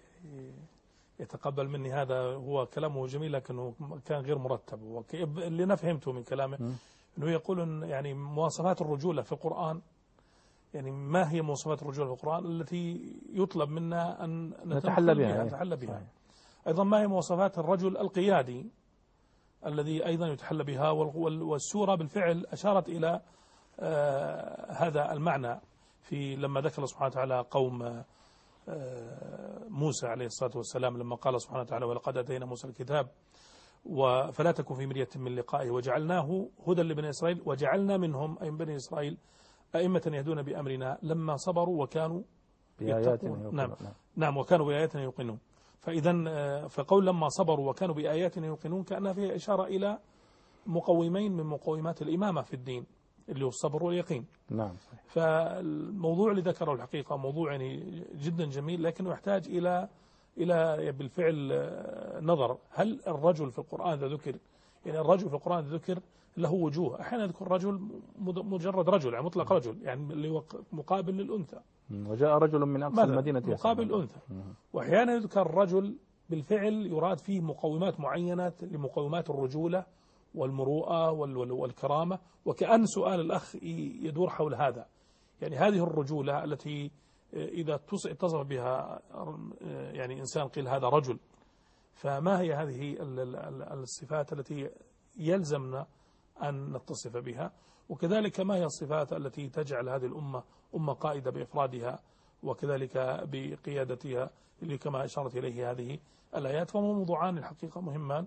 يتقبل مني هذا، هو كلامه جميل لكنه كان غير مرتب. اللي أنا فهمته من كلامه م. أنه يقول إن يعني مواصفات الرجولة في القرآن، يعني ما هي مواصفات الرجولة في القرآن التي يطلب منا أن نتحلى بها, نتحلى بها. أيضا ما هي مواصفات الرجل القيادي الذي أيضا يتحلى بها، والسورة بالفعل أشارت إلى آه هذا المعنى في لما ذكر سبحانه وتعالى قوم آه موسى عليه الصلاة والسلام، لما قال سبحانه وتعالى: ولقد أتينا موسى الكتاب فلا تكن في مرية من لقائه وجعلناه هدى لبني إسرائيل وجعلنا منهم أي من بني إسرائيل أئمة يهدون بأمرنا لما صبروا وكانوا يتقون. نعم. نعم وكانوا بآياتنا يوقنون. فإذا فقول لما صبروا وكانوا بآياتنا يوقنون كأنها فيها إشارة إلى مقومين من مقومات الإمامة في الدين اللي هو الصبر واليقين. نعم. فالموضوع اللي ذكره الحقيقة موضوع يعني جدا جميل، لكنه يحتاج إلى إلى بالفعل نظر. هل الرجل في القرآن إذا ذكر، يعني الرجل في القرآن إذا ذكر له وجوه، أحيانا يذكر رجل مجرد رجل يعني مطلق رجل، يعني اللي هو مقابل للأنثى. وجاء رجل من أقصى المدينة مقابل الأنثى. وأحيانا يذكر رجل بالفعل يراد فيه مقومات معينة لمقومات الرجولة والمروءة والكرامة، وكأن سؤال الأخ يدور حول هذا. يعني هذه الرجولة التي إذا اتصف بها يعني إنسان قيل هذا رجل، فما هي هذه الصفات التي يلزمنا أن نتصف بها؟ وكذلك ما هي الصفات التي تجعل هذه الأمة أمة قائدة بإفرادها وكذلك بقيادتها، اللي كما أشارت إليه هذه الآيات. فهو موضوعان الحقيقة مهمان،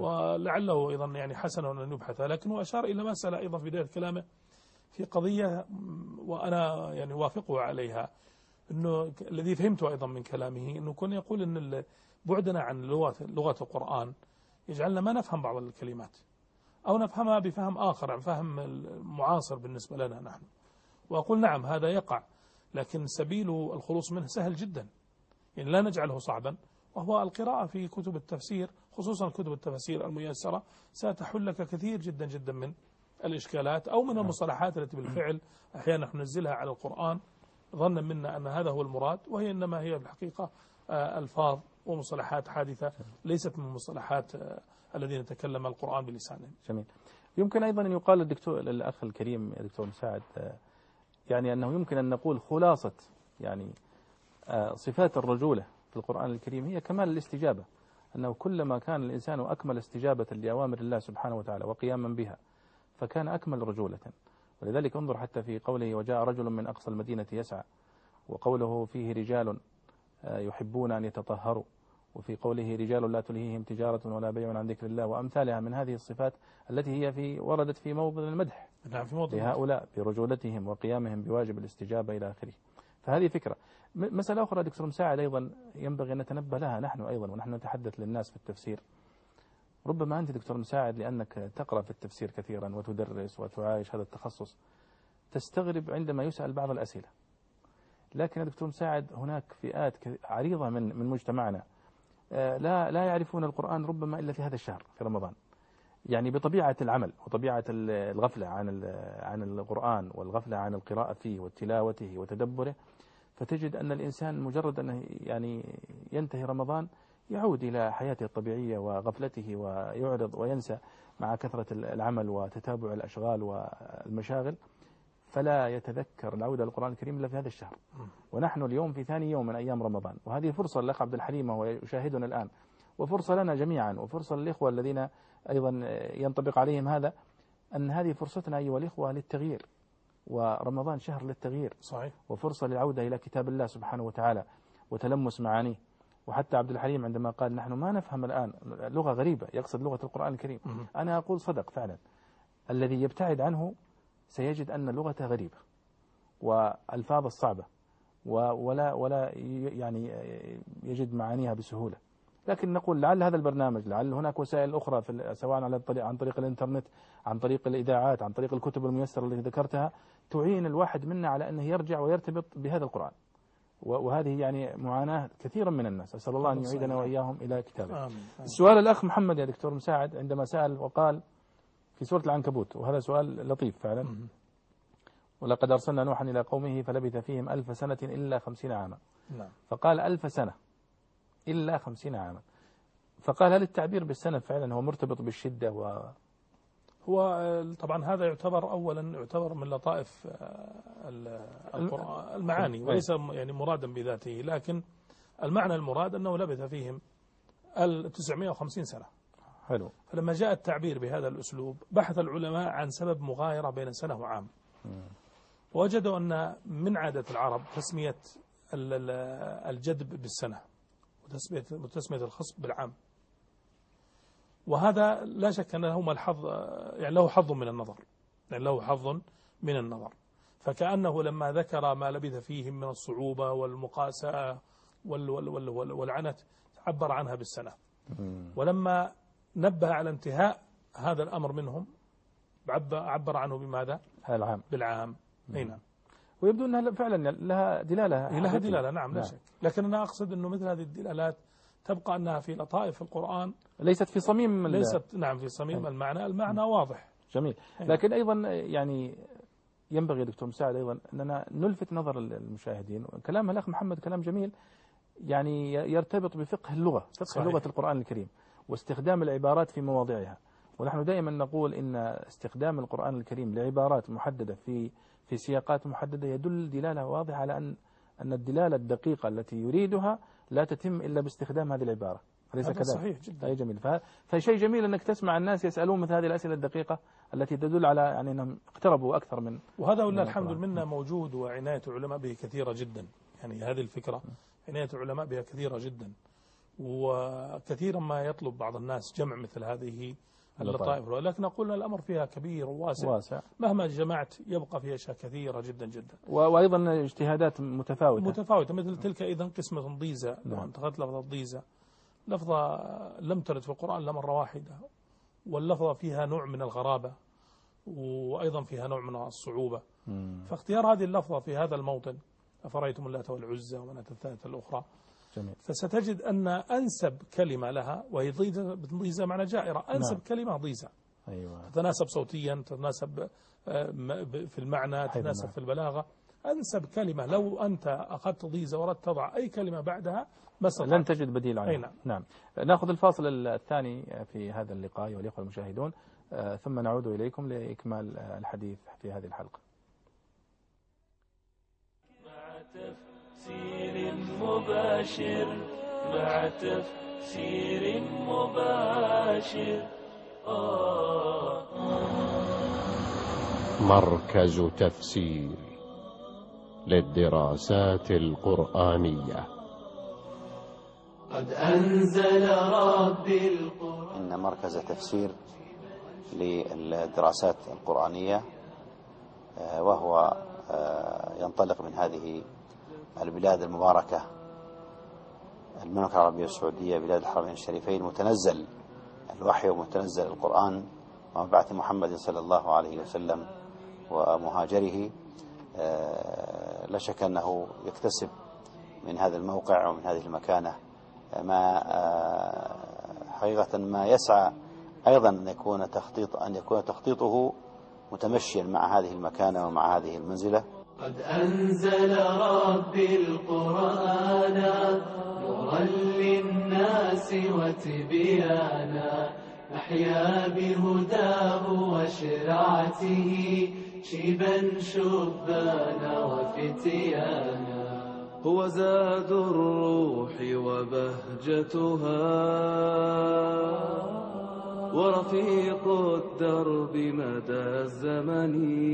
ولعله أيضا يعني حسنا أن يبحث. لكنه أشار إلى مسألة أيضا في بداية كلامه في قضية وأنا يعني وافقه عليها، أنه الذي فهمته أيضا من كلامه أنه كان يقول أن بعدنا عن لغة لغة القرآن يجعلنا ما نفهم بعض الكلمات أو نفهمها بفهم آخر، عن فهم معاصر بالنسبة لنا نحن. وأقول نعم هذا يقع، لكن سبيل الخلوص منه سهل جدا، يعني لا نجعله صعبا، وهو القراءة في كتب التفسير، خصوصا كتب التفسير الميسرة ستحل لك كثير جدا جدا من الإشكالات أو من المصطلحات التي بالفعل أحيانا نحن ننزلها على القرآن ظنا منا أن هذا هو المراد، وهي إنما هي بالحقيقة ألفاظ ومصطلحات حادثة ليست من مصطلحات الذين تكلم القرآن بلسانهم. جميل. يمكن أيضا أن يقال للدكتور الأخ الكريم الدكتور مساعد يعني أنه يمكن أن نقول خلاصة يعني صفات الرجولة في القرآن الكريم هي كمال الاستجابة، أنه كلما كان الإنسان أكمل استجابة لأوامر الله سبحانه وتعالى وقياما بها فكان أكمل رجولة. ولذلك انظر حتى في قوله وجاء رجل من أقصى المدينة يسعى، وقوله فيه رجال يحبون أن يتطهروا، وفي قوله رجال لا تلهيهم تجارة ولا بيع عن ذكر الله، وأمثالها من هذه الصفات التي هي في وردت في موضع المدح لهؤلاء برجولتهم وقيامهم بواجب الاستجابة إلى آخره. فهذه فكرة. مسألة أخرى دكتور مساعد أيضا ينبغي أن نتنبه لها نحن أيضا ونحن نتحدث للناس في التفسير. ربما أنت دكتور مساعد لأنك تقرأ في التفسير كثيرا وتدرس وتعايش هذا التخصص تستغرب عندما يسأل بعض الأسئلة، لكن دكتور مساعد هناك فئات عريضة من من مجتمعنا لا لا يعرفون القرآن ربما إلا في هذا الشهر في رمضان، يعني بطبيعة العمل وطبيعة الغفلة عن عن القرآن والغفلة عن القراءة فيه وتلاوته وتدبره، فتجد أن الإنسان مجرد أنه يعني ينتهي رمضان يعود إلى حياته الطبيعية وغفلته ويعرض وينسى مع كثرة العمل وتتابع الأشغال والمشاغل، فلا يتذكر العودة للقرآن الكريم إلا في هذا الشهر. ونحن اليوم في ثاني يوم من أيام رمضان، وهذه فرصة للأخ عبد الحليم وهو يشاهدنا الآن، وفرصة لنا جميعا، وفرصة للإخوة الذين أيضا ينطبق عليهم هذا، أن هذه فرصتنا أيها الإخوة للتغيير، ورمضان شهر للتغيير صحيح، وفرصة للعودة إلى كتاب الله سبحانه وتعالى وتلمس معانيه. وحتى عبد الحليم عندما قال نحن ما نفهم الآن لغة غريبة يقصد لغة القرآن الكريم، أنا أقول صدق فعلا، الذي يبتعد عنه سيجد أن اللغة غريبة والألفاظ الصعبة ولا ولا يعني يجد معانيها بسهولة. لكن نقول لعل هذا البرنامج، لعل هناك وسائل أخرى في سواء على الطريق عن طريق الإنترنت، عن طريق الإذاعات، عن طريق الكتب الميسرة التي ذكرتها، تعين الواحد منا على أنه يرجع ويرتبط بهذا القرآن. وهذه يعني معاناة كثيرا من الناس، أسأل الله أن يعيدنا وإياهم إلى كتابه. السؤال الأخ محمد يا دكتور مساعد عندما سأل وقال في سورة العنكبوت، وهذا سؤال لطيف فعلا، ولقد أرسلنا نوحا إلى قومه فلبث فيهم ألف سنة إلا خمسين عاما. نعم. فقال ألف سنة إلا خمسين عاما، فقال هل التعبير بالسنة فعلا هو مرتبط بالشدة؟ و هو طبعا هذا يعتبر أولا يعتبر من لطائف القرآن المعاني، وليس يعني مرادا بذاته، لكن المعنى المراد أنه لبث فيهم تسعمائة وخمسين سنة. حلو. فلما جاء التعبير بهذا الأسلوب بحث العلماء عن سبب مغايرة بين سنة وعام، ووجدوا أن من عادة العرب تسمية الجدب بالسنة وتسمية الخصب بالعام، وهذا لا شك أن له الحظ يعني له حظ من النظر يعني له حظ من النظر فكأنه لما ذكر ما لبث فيهم من الصعوبة والمقاساة والعنت عبر عنها بالسنة، ولما نبه على انتهاء هذا الأمر منهم عبر عنه بماذا؟ العام. بالعام. أي نعم. ويبدو أنها فعلا لها دلالة. لها دلالة نعم لا شك، لكن أنا أقصد أنه مثل هذه الدلالات تبقى أنها في لطائف القرآن، ليست في صميم ليست نعم في صميم المعنى، المعنى واضح. جميل. لكن أيضا يعني ينبغي دكتور مساعد أيضا أننا نلفت نظر المشاهدين، كلام الأخ محمد كلام جميل، يعني يرتبط بفقه اللغة، فقه صحيح. لغة القرآن الكريم واستخدام العبارات في مواضعها. ونحن دائما نقول إن استخدام القرآن الكريم لعبارات محددة في في سياقات محددة يدل دلالة واضحة على أن أن الدلالة الدقيقة التي يريدها لا تتم إلا باستخدام هذه العبارة، أليس كذلك؟ صحيح جدا. أي جميل. فشيء جميل أنك تسمع الناس يسألون مثل هذه الأسئلة الدقيقة التي تدل على يعني أنهم اقتربوا أكثر من، وهذا ولله الحمد منا موجود، وعناية العلماء به كثيرة جدا. يعني هذه الفكرة عناية العلماء بها كثيرة جدا، وكثيرا ما يطلب بعض الناس جمع مثل هذه اللطائف، ولكن أقول الأمر فيها كبير وواسع واسع. مهما جمعت يبقى فيها أشياء كثيرة جدا جدا، وأيضا اجتهادات متفاوتة متفاوتة مثل تلك أيضا قسمة ضيزة. لو نعم. انتقدت لفظة ضيزة، لفظة لم ترد في القرآن إلا مرة واحدة، واللفظة فيها نوع من الغرابة وأيضا فيها نوع من الصعوبة. مم. فاختيار هذه اللفظة في هذا الموطن، أفرأيتم اللات والعزى ومناة الثالثة الأخرى، جميل. فستجد أن أنسب كلمة لها، وهي ضيزة معنى جائرة، أنسب نعم. كلمة ضيزة، أيوة. تتناسب صوتيا، تتناسب في المعنى، تتناسب في البلاغة. أنسب كلمة لو أنت أخذت ضيزة وردت تضع أي كلمة بعدها لن تجد بديل عنها. نعم. نعم. نأخذ الفاصل الثاني في هذا اللقاء والإخوة المشاهدون، ثم نعود إليكم لإكمال الحديث في هذه الحلقة. مع تفسير مباشر مع تفسير مباشر آه مركز تفسير للدراسات القرآنية. قد أنزل ربي القرآن. إن مركز تفسير للدراسات القرآنية، وهو ينطلق من هذه البلاد المباركة، المملكة العربية السعودية، بلاد الحرمين الشريفين، متنزل الوحي ومتنزل القرآن ومبعث محمد صلى الله عليه وسلم ومهاجره. لا شك أنه يكتسب من هذا الموقع ومن هذه المكانة ما حقيقة ما يسعى أيضا أن يكون تخطيط أن يكون تخطيطه متمشيا مع هذه المكانة ومع هذه المنزلة. قد أنزل ربي القرآن نورا للناس وتبيانا، نحيا بهداه وشرعته شيبا شبانا وفتيانا. هو زاد الروح وبهجتها ورفيق الدرب مدى الزمن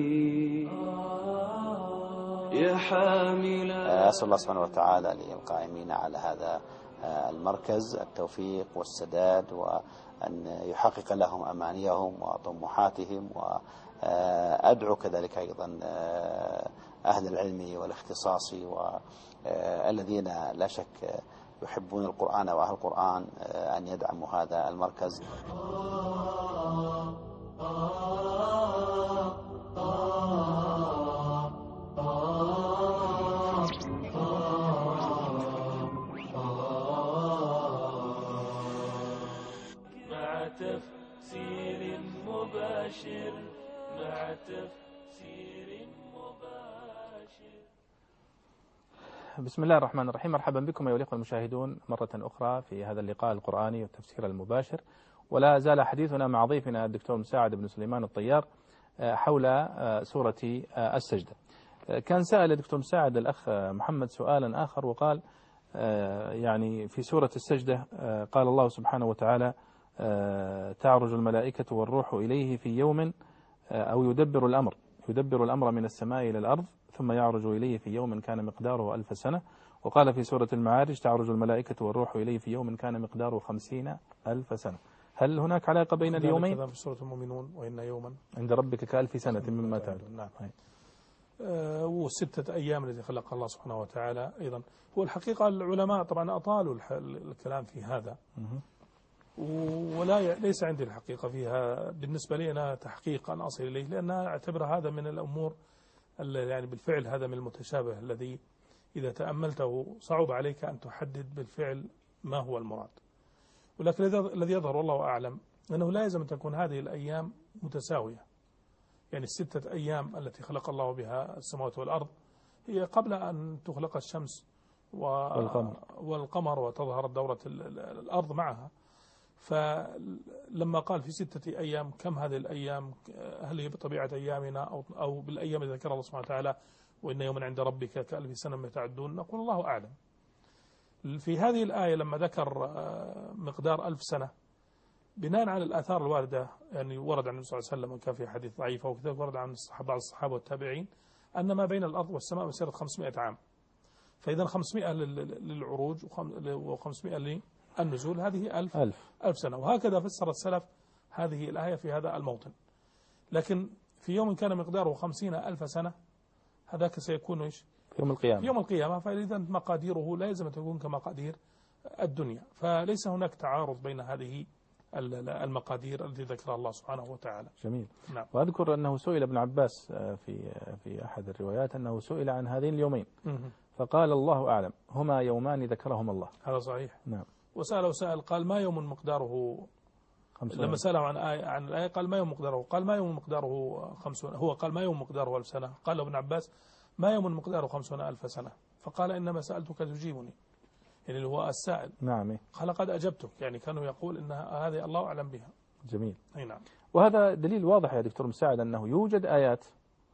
يا حامل. أسأل الله سبحانه وتعالى للقائمين على هذا المركز التوفيق والسداد، وأن يحقق لهم أمانيهم وطموحاتهم، وأدعو كذلك أيضا أهل العلم والاختصاص والذين لا شك يحبون القرآن وأهل القرآن أن يدعموا هذا المركز. مع تفسير مباشر مع تفسير مباشر. بسم الله الرحمن الرحيم. مرحبا بكم أيها الأخوة المشاهدون مرة أخرى في هذا اللقاء القرآني والتفسير المباشر، ولا زال حديثنا مع ضيفنا الدكتور مساعد بن سليمان الطيار حول سورة السجدة. كان سأل الدكتور مساعد الأخ محمد سؤالا آخر وقال يعني في سورة السجدة قال الله سبحانه وتعالى تعرج الملائكة والروح إليه في يوم، أو يدبر الأمر يدبر الأمر من السماء إلى الأرض ثم يعرج إليه في يوم كان مقداره ألف سنة. وقال في سورة المعارج تعرج الملائكة والروح إليه في يوم كان مقداره خمسين ألف سنة. هل هناك علاقة بين اليومين؟ كذا في سورة المؤمنون وإن يوما عند ربك كألف سنة مما تعد. نعم. آه والستة أيام التي خلق الله سبحانه وتعالى أيضا. هو الحقيقة العلماء طبعا أطالوا الكلام في هذا، ولا ليس عندي الحقيقة فيها بالنسبة لي أنا تحقيق أن أصل إليه، لأن أعتبر هذا من الأمور يعني بالفعل هذا من المتشابه الذي إذا تأملته صعب عليك أن تحدد بالفعل ما هو المراد. ولكن الذي يظهر والله أعلم أنه لا يلزم أن تكون هذه الأيام متساوية. يعني الستة أيام التي خلق الله بها السماوات والأرض هي قبل أن تخلق الشمس والقمر, والقمر وتظهر دورة الأرض معها. فلما قال في ستة أيام، كم هذه الأيام؟ هل هي بطبيعة أيامنا أو أو بالأيام التي ذكر الله سبحانه وتعالى وإن يوما عند ربك كألف سنة مما تعدون؟ نقول الله أعلم. في هذه الآية لما ذكر مقدار ألف سنة بناء على الآثار الواردة، يعني ورد عن النبي صلى الله عليه وسلم وكان في حديث ضعيف وكذلك ورد عن بعض الصحابة والتابعين أن ما بين الأرض والسماء مسيرة خمسمائة عام. فإذا خمسمائة للعروج وخمسمائة للنزول، هذه ألف, ألف. ألف سنة. وهكذا فسر السلف هذه الآية في هذا الموطن. لكن في يوم كان مقداره خمسين ألف سنة، هذاك سيكون إيش؟ في يوم القيامة. في يوم القيامة. فإذا مقاديره لا يلزم أن تكون كمقادير الدنيا. فليس هناك تعارض بين هذه المقادير التي ذكرها الله سبحانه وتعالى. جميل. نعم. وأذكر أنه سئل ابن عباس في في أحد الروايات أنه سئل عن هذين اليومين فقال الله أعلم، هما يومان ذكرهما الله. هذا صحيح. نعم. وسأله سائل قال ما يوم مقداره خمسون؟ لما سأله عن آية عن الآية قال ما يوم مقداره؟ قال ما يوم مقداره خمسون. هو قال ما يوم مقداره ألف سنة. قال ابن عباس ما يوم مقداره خمسون ألف سنة. فقال إنما سألتك تجيبني، يعني اللي هو السائل. نعم. قال قد أجبتك، يعني كانوا يقول إن هذه الله أعلم بها. جميل. أي نعم. وهذا دليل واضح يا دكتور مساعد أنه يوجد آيات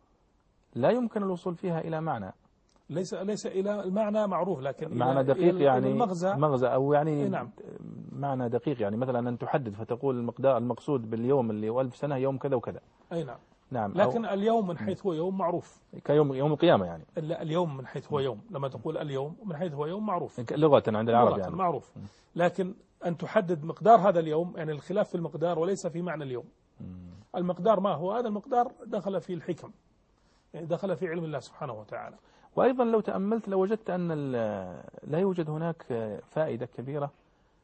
لا يمكن الوصول فيها إلى معنى، ليس ليس إلى المعنى معروف، لكن معنى دقيق، إلى يعني المغزى مغزى أو يعني نعم. معنى دقيق، يعني مثلا أن تحدد فتقول المقدار المقصود باليوم اللي هو ألف سنة يوم كذا وكذا. أي نعم. نعم. لكن اليوم من حيث هو يوم معروف كيوم يوم القيامة يعني. اليوم من حيث هو يوم، لما تقول اليوم من حيث هو يوم معروف لغة عند العرب يعني معروف. لكن أن تحدد مقدار هذا اليوم، يعني الخلاف في المقدار وليس في معنى اليوم. المقدار ما هو؟ هذا المقدار دخل في الحكم، يعني دخل في علم الله سبحانه وتعالى. وأيضا لو تأملت لوجدت أن لا يوجد هناك فائدة كبيرة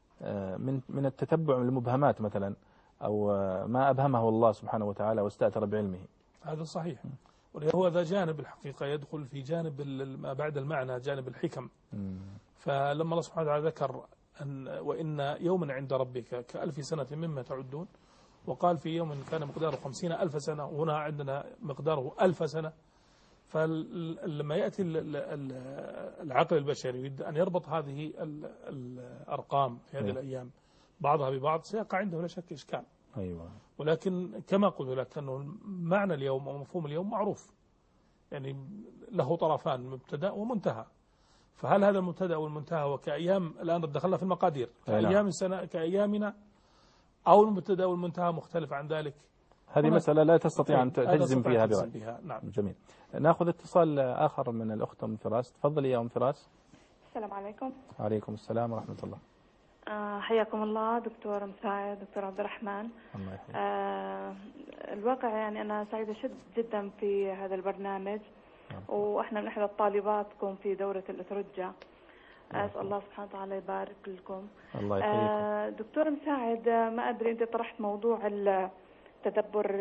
من من التتبع المبهمات مثلا، أو ما أبهمه الله سبحانه وتعالى واستأثر بعلمه. هذا صحيح. وهو ذا جانب الحقيقة يدخل في جانب ما بعد المعنى، جانب الحكم. فلما الله سبحانه وتعالى ذكر أن وإن يوما عند ربك كألف سنة مما تعدون، وقال في يوم كان مقداره خمسين ألف سنة، وهنا عندنا مقداره ألف سنة. فلما يأتي العقل البشري يريد أن يربط هذه الأرقام في هذه الأيام بعضها ببعض، سيقع عنده لا شك إشكال. أيوة. ولكن كما قلت لك أنه معنى اليوم أو مفهوم اليوم معروف، يعني له طرفان، مبتدأ ومنتهى. فهل هذا المبتدأ والمنتهى وكأيام الآن دخلنا في المقادير كأيام السنة كأيامنا، أو المبتدأ والمنتهى مختلف عن ذلك؟ هذه مسألة لا تستطيع أن تجزم فيها برأي. نعم. جميل. نأخذ اتصال آخر من الأخت أم فراس. تفضلي يا أم فراس. السلام عليكم. وعليكم السلام ورحمة الله. آه حياكم الله دكتور مساعد، دكتور عبد الرحمن. الله يحييك. آه الواقع يعني أنا سعيدة جدا في هذا البرنامج، وإحنا من إحدى الطالباتكم في دورة الأترجة. أسأل الله سبحانه وتعالى يبارك لكم. الله يحييك. آه دكتور مساعد، ما أدري أنت طرحت موضوع تدبر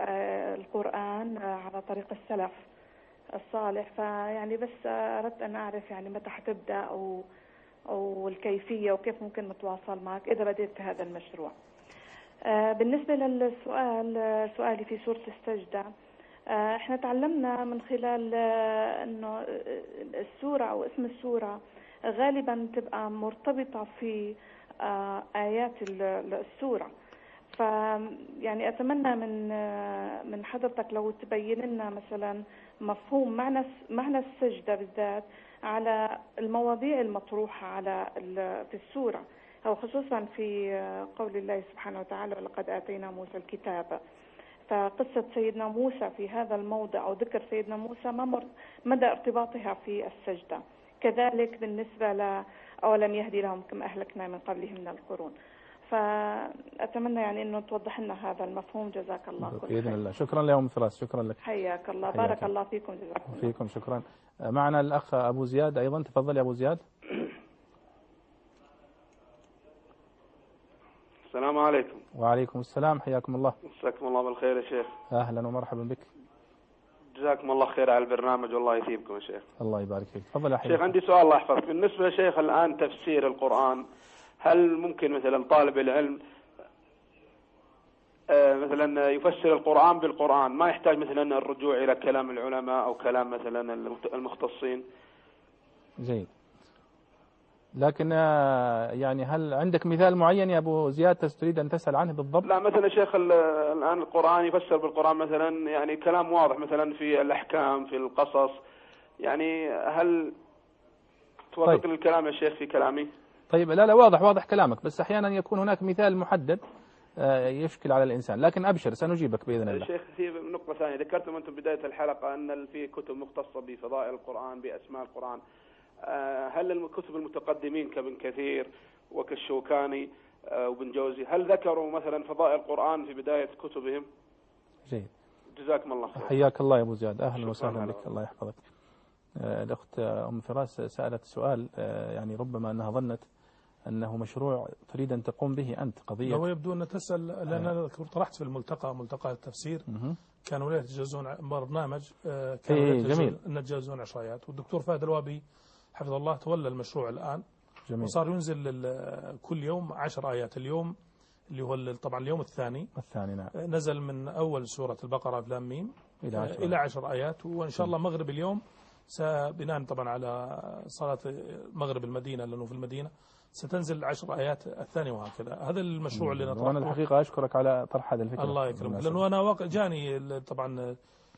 القرآن على طريق السلف الصالح، فيعني بس أردت أن أعرف يعني متى حتبدأ أو أو الكيفية وكيف ممكن نتواصل معك إذا بديت في هذا المشروع. بالنسبة للسؤال، سؤالي في سورة السجدة، احنا تعلمنا من خلال أنه السورة أو اسم السورة غالبا تبقى مرتبطة في آيات السورة. فيعني أتمنى من من حضرتك لو تبين لنا مثلا مفهوم معنى معنى السجدة بالذات على المواضيع المطروحة على في السورة، أو خصوصا في قول الله سبحانه وتعالى ولقد آتينا موسى الكتاب. فقصة سيدنا موسى في هذا الموضع أو ذكر سيدنا موسى ما مدى ارتباطها في السجدة، كذلك بالنسبة ل أولم يهدي لهم كما أهلكنا من قبلهم من القرون. فأتمنى يعني أنه توضح لنا هذا المفهوم. جزاك الله كل خير. بإذن الله. شكرا لهم فراس. شكرا لك. حياك الله. حياك. بارك الله فيكم. جزاكم الله. فيكم. شكرا. معنا الأخ أبو زياد أيضا. تفضل يا أبو زياد. السلام عليكم. وعليكم السلام. حياكم الله. مساكم الله بالخير يا شيخ. أهلا ومرحبا بك. جزاكم الله خير على البرنامج والله يثيبكم يا شيخ. الله يبارك فيك. تفضل يا حبيبي. شيخ عندي سؤال الله يحفظك. بالنسبة يا شيخ الآن تفسير القرآن، هل ممكن مثلا طالب العلم مثلا يفسر القرآن بالقرآن، ما يحتاج مثلا الرجوع إلى كلام العلماء أو كلام مثلا المختصين؟ جيد. لكن يعني هل عندك مثال معين يا أبو زياد تريد أن تسأل عنه بالضبط؟ لا مثلا شيخ الآن القرآن يفسر بالقرآن مثلا يعني كلام واضح مثلا في الأحكام في القصص، يعني هل توافق طيب. الكلام يا شيخ في كلامي؟ طيب لا لا واضح واضح كلامك، بس أحيانا يكون هناك مثال محدد يشكل على الإنسان، لكن أبشر سنجيبك بإذن الله. شيخ في نقطة ثانية، ذكرتم أنتم بداية الحلقة أن في كتب مختصة بفضائل القرآن بأسماء القرآن، هل الكتب المتقدمين كابن كثير وكالشوكاني وابن جوزي هل ذكروا مثلا فضائل القرآن في بداية كتبهم؟ جيد، جزاكم الله خير. حياك الله يا أبو زياد، أهلا وسهلا بك، الله يحفظك. الأخت أم فراس سألت سؤال يعني ربما أنها ظنت أنه مشروع تريد أن تقوم به أنت قضية. لو يبدو أن تسأل، لأن أنا طرحت في الملتقى ملتقى التفسير م- كانوا لا يتجاوزون برنامج كانوا لا يتجاوزون عشريات، والدكتور فهد الوابي حفظه الله تولى المشروع الآن. جميل. وصار ينزل كل يوم عشر آيات. اليوم اللي هو طبعا اليوم الثاني الثاني نعم. نزل من أول سورة البقرة في لام ميم إلى عشر, إلى عشر آيات، وإن شاء الله مغرب اليوم بناء طبعا على صلاة مغرب المدينة لأنه في المدينة ستنزل عشر آيات الثانية وهكذا. هذا المشروع اللي نطرحه. وأنا الحقيقة أشكرك على طرح هذا الفكرة. الله يكرمك، لأنه أنا واقع جاني طبعا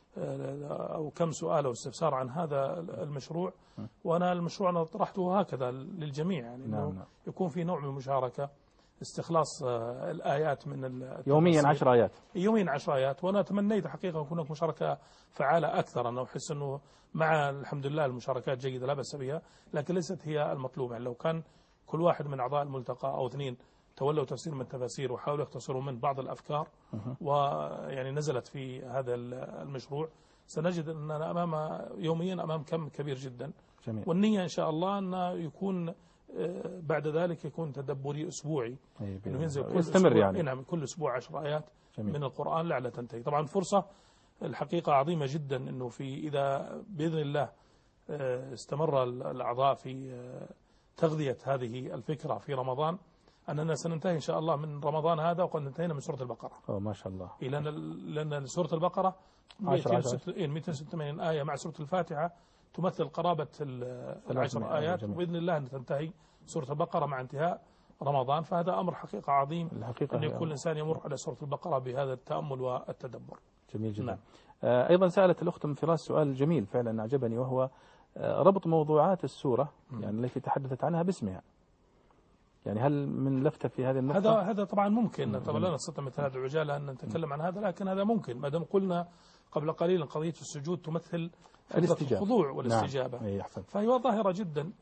أو كم سؤال أو استفسار عن هذا المشروع، وأنا المشروع أنا طرحته هكذا للجميع، يعني إنه نعم. يكون في نوع من المشاركة، استخلاص الآيات من يوميا عشر آيات يوميا عشر آيات. وأنا تمنيت حقيقة يكون هناك مشاركة فعالة أكثر. أنا أحس أنه مع الحمد لله المشاركات جيدة لا بأس بها، لكن ليست هي المطلوبة. يعني لو كان كل واحد من أعضاء الملتقى أو اثنين تولوا تفسير من التفاسير وحاولوا يختصروا من بعض الأفكار ويعني نزلت في هذا المشروع، سنجد أننا أمام يوميا أمام كم كبير جدا. جميل. والنية إن شاء الله أن يكون بعد ذلك يكون تدبري أسبوعي، إنه ينزل كل أسبوع يعني. نعم كل أسبوع عشر آيات جميل. من القرآن لعل تنتهي. طبعا فرصة الحقيقة عظيمة جدا إنه في إذا بإذن الله استمر الأعضاء في تغذية هذه الفكرة في رمضان، أننا سننتهي إن شاء الله من رمضان هذا وقد انتهينا من سورة البقرة. أوه ما شاء الله. لأن لأن سورة البقرة مئتين وستة وثمانين آية مع سورة الفاتحة تمثل قرابة العشر آيات، وبإذن الله أن تنتهي سورة البقرة مع انتهاء رمضان. فهذا أمر حقيقة عظيم أن يكون الإنسان يمر على سورة البقرة بهذا التأمل والتدبر. جميل جدا. نعم. أيضا سألت الأخت من فراس سؤال جميل فعلا أعجبني، وهو ربط موضوعات السورة يعني التي تحدثت عنها باسمها. يعني هل من لفتة في هذه النقطة؟ هذا هذا طبعا ممكن. طبعا لا نستطيع مثل هذه العجالة أن نتكلم عن هذا، لكن هذا ممكن ما دام قلنا قبل قليل قضية السجود تمثل الخضوع والاستجابة. نعم. فهي ظاهرة جدا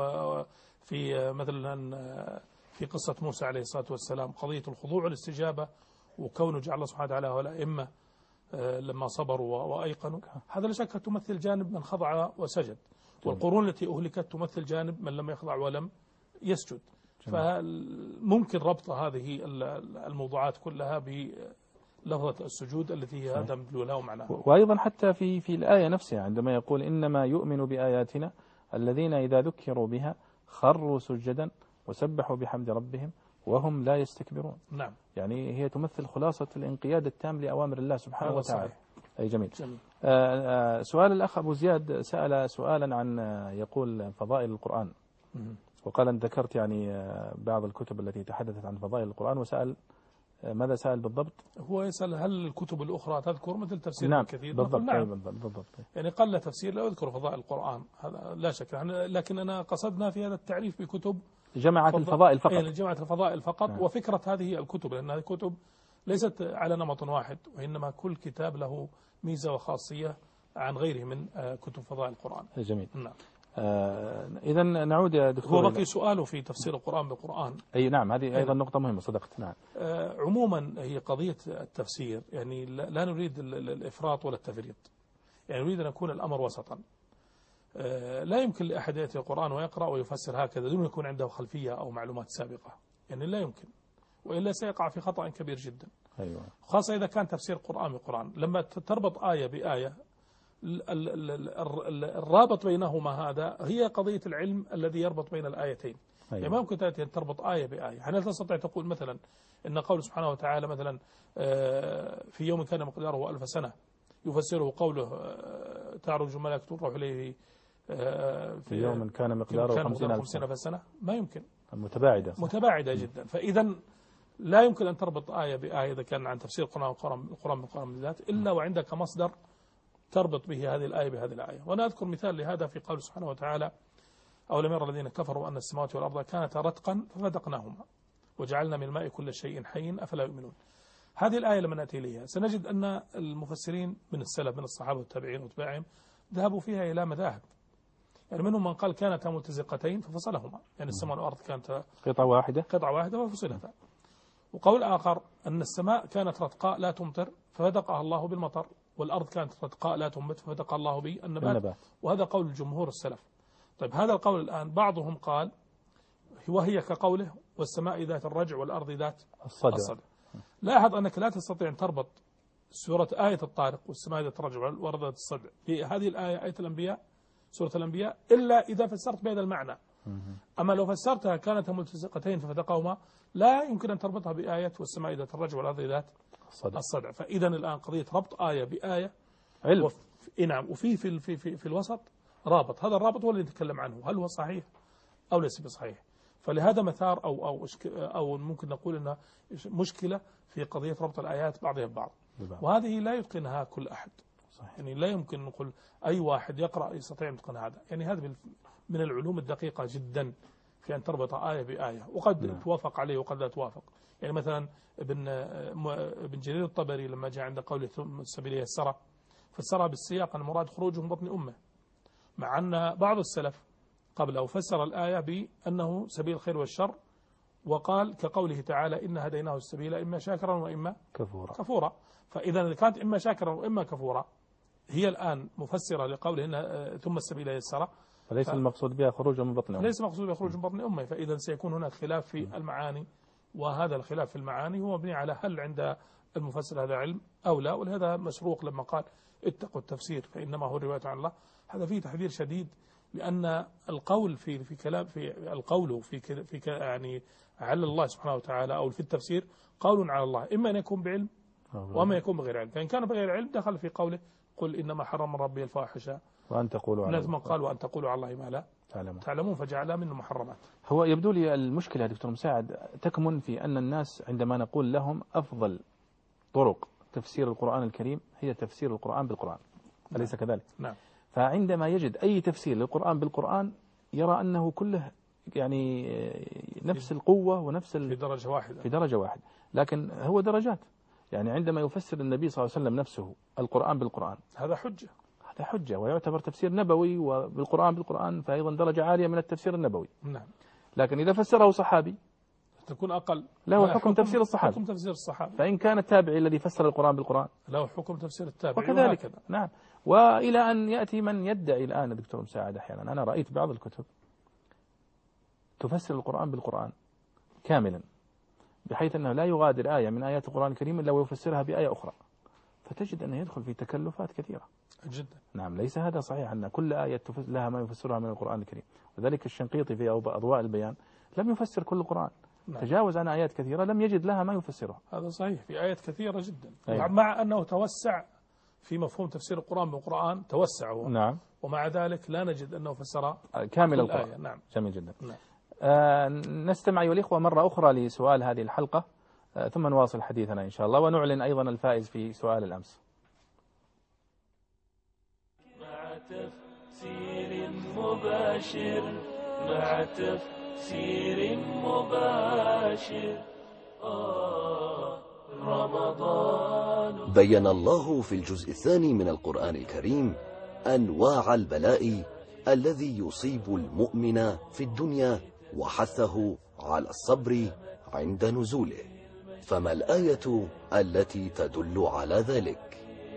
في مثلا في قصة موسى عليه الصلاة والسلام قضية الخضوع والاستجابة، وكونه جعل الله سبحانه وتعالى والأئمة لما صبروا وأيقنوا، هذا لا شك تمثل جانب من خضع وسجد. والقرون التي أهلكت تمثل جانب من لم يخضع ولم يسجد. فممكن ربط هذه الموضوعات كلها بلفظة السجود التي هي هذا مدلول لها ومعناها. وأيضا حتى في في الآية نفسها عندما يقول إنما يؤمن بآياتنا الذين إذا ذكروا بها خروا سجدا وسبحوا بحمد ربهم وهم لا يستكبرون. نعم. يعني هي تمثل خلاصة الانقياد التام لأوامر الله سبحانه وتعالى. أي جميل. جميل. آآ آآ سؤال الأخ أبو زياد سأل سؤالا عن يقول فضائل القرآن، وقال أن ذكرت يعني بعض الكتب التي تحدثت عن فضائل القرآن، وسأل ماذا سأل بالضبط؟ هو يسأل هل الكتب الأخرى تذكر مثل تفسير نعم كثير؟ بالضبط. نعم بالضبط. بالضبط. يعني قل تفسير لا يذكر فضائل القرآن، هذا لا شك. لكن أنا قصدنا في هذا التعريف بكتب جماعة الفضائل فقط. يعني جماعة الفضائل فقط. نعم. وفكرة هذه الكتب لأن هذه الكتب ليست على نمط واحد، وإنما كل كتاب له ميزة وخاصية عن غيره من كتب فضائل القرآن. جميل. نعم. آه إذا نعود يا دكتور. هو بقي سؤاله في تفسير القرآن بالقرآن. أي نعم، هذه أيضا نقطة مهمة صدقت. نعم. آه عموما هي قضية التفسير، يعني لا نريد الإفراط ولا التفريط، يعني نريد أن يكون الأمر وسطا. آه لا يمكن لأحد يأتي القرآن ويقرأ ويفسر هكذا دون يكون عنده خلفية أو معلومات سابقة، يعني لا يمكن، وإلا سيقع في خطأ كبير جدا. أيوة. خاصة إذا كان تفسير القرآن بالقرآن، لما تربط آية بآية الرابط بينهما هذا هي قضية العلم الذي يربط بين الآيتين. أيوة. يعني ما ممكن تأتي تربط آية بآية. هل تستطيع تقول مثلا إن قول سبحانه وتعالى مثلا في يوم كان مقداره ألف سنة يفسره قوله تعرج ملائكة الروح إليه في يوم كان مقداره خمسين ألف سنة ما يمكن، متباعدة متباعدة جدا. فإذا لا يمكن أن تربط آية بآية إذا كان عن تفسير القرآن القرآن بالقرآن بالذات، إلا وعندك مصدر تربط به هذه الآية بهذه الآية. وأنا أذكر مثال لهذا في قول سبحانه وتعالى: أولم يرى الذين كفروا أن السماوات والأرض كانتا رتقا ففتقناهما وجعلنا من الماء كل شيء حي أفلا يؤمنون. هذه الآية لما نأتي إليها سنجد أن المفسرين من السلف من الصحابة والتابعين وتباعهم ذهبوا فيها إلى مذاهب، يعني منهم من قال كانتا ملتزقتين ففصلهما، يعني السماء والأرض كانتا قطعة واحدة قطعة واحدة وفصلتا. وقول آخر أن السماء كانت رتقاء لا تمطر ففتقها الله بالمطر، والأرض كانت رتقاء لا تنبت ففتقها الله بالنبات، النبات. وهذا قول الجمهور السلف. طيب هذا القول الآن بعضهم قال وهي كقوله: والسماء ذات الرجع والأرض ذات الصدع, الصدع. لاحظ أنك لا تستطيع أن تربط سورة آية الطارق والسماء ذات الرجع والأرض ذات الصدع بهذه الآية آية الأنبياء سورة الأنبياء إلا إذا فسرت بهذا المعنى. أما لو فسرتها كانت ملتصقتين ففتقهما لا يمكن أن تربطها بآية والسماء ذات الرجع والأرض ذات الصدع. الصدع. فإذا الآن قضية ربط آية بآية علم وف... نعم وفي في, في, في, في الوسط رابط، هذا الرابط هو اللي نتكلم عنه، هل هو صحيح أو ليس بصحيح. فلهذا مثار أو أو أو ممكن نقول أنها مشكلة في قضية ربط الآيات بعضها ببعض، وهذه لا يتقنها كل أحد. صحيح. يعني لا يمكن نقول أي واحد يقرأ يستطيع أن يتقن هذا، يعني هذا من العلوم الدقيقة جدا في أن تربط آية بآية، وقد نعم. توافق عليه وقد لا توافق. يعني مثلا ابن ابن جرير الطبري لما جاء عند قوله ثم السبيل يسرى فسرها بالسياق أن المراد خروج من بطن أمه، مع أن بعض السلف قبله فسر الآية بأنه سبيل الخير والشر، وقال كقوله تعالى: إن هديناه السبيل إما شاكرا وإما كفورا. كفورا. فإذا إذا كانت إما شاكرا وإما كفورا هي الآن مفسرة لقوله إن ثم السبيل يسرى، فليس ف... المقصود بها خروج من بطن أمه، ليس المقصود بها خروج من بطن أمه. فإذا سيكون هناك خلاف في م. المعاني، وهذا الخلاف في المعاني هو مبني على هل عند المفسر هذا علم أو لا. ولهذا مشروق لما قال اتقوا التفسير فإنما هو الرواية عن الله، هذا فيه تحذير شديد، لأن القول في في كلام في القول في في يعني على الله سبحانه وتعالى أو في التفسير قول على الله، إما أن يكون بعلم وما يكون بغير علم. فإن كان بغير علم دخل في قوله: قل إنما حرم ربي الفاحش وأن تقولوا على الله، قال وأن تقولوا على الله ما لا تعلمون, تعلمون فجعلها من المحرمات. هو يبدو لي المشكلة دكتور مساعد تكمن في أن الناس عندما نقول لهم أفضل طرق تفسير القرآن الكريم هي تفسير القرآن بالقرآن، أليس كذلك؟ نعم. فعندما يجد أي تفسير للقرآن بالقرآن يرى أنه كله يعني نفس القوة ونفس في درجة واحدة في درجة واحدة، لكن هو درجات. يعني عندما يفسر النبي صلى الله عليه وسلم نفسه القرآن بالقرآن هذا حجة، هذا حجة ويعتبر تفسير نبوي، وبالقرآن بالقرآن فأيضا درجة عالية من التفسير النبوي. نعم. لكن إذا فسره صحابي تكون أقل، له حكم, حكم تفسير الصحابي، حكم تفسير الصحابي. فإن كان التابعي الذي فسر القرآن بالقرآن له حكم تفسير التابعي وكذلك. وهكذا. نعم. وإلى أن يأتي من يدعي الآن دكتور مساعد أحيانا، أنا رأيت بعض الكتب تفسر القرآن بالقرآن كاملا، بحيث أنه لا يغادر آية من آيات القرآن الكريم إلا ويفسرها بآية أخرى، فتجد أنه يدخل في تكلفات كثيرة جدا. نعم، ليس هذا صحيح أن كل آية لها ما يفسرها من القرآن الكريم. وذلك الشنقيطي في أضواء البيان لم يفسر كل القرآن، نعم. تجاوز عن آيات كثيرة لم يجد لها ما يفسرها. هذا صحيح، في آيات كثيرة جدا. أيوة. مع أنه توسع في مفهوم تفسير القرآن بالقرآن، توسع هو. نعم. ومع ذلك لا نجد أنه فسر كامل القرآن. آية. نعم. جميل جدا. نعم. آه نستمع أيها الإخوة مرة أخرى لسؤال هذه الحلقة، آه ثم نواصل حديثنا إن شاء الله، ونعلن أيضا الفائز في سؤال الأمس. مع تفسير مباشر مع تفسير مباشر آه رمضان. بين الله في الجزء الثاني من القرآن الكريم أنواع البلاء الذي يصيب المؤمن في الدنيا، وحثه على الصبر عند نزوله. فما الآية التي تدل على ذلك؟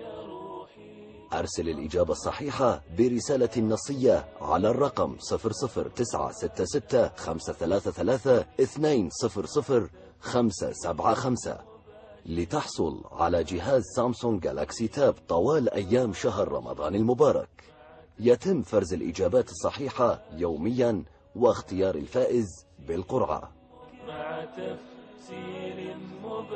أرسل الإجابة الصحيحة برسالة نصية على الرقم صفر صفر تسعة ستة ستة خمسة ثلاثة ثلاثة اثنين صفر صفر خمسة سبعة خمسة لتحصل على جهاز سامسونج جالاكسي تاب طوال أيام شهر رمضان المبارك. يتم فرز الإجابات الصحيحة يوميا واختيار الفائز بالقرعة. مع تفسير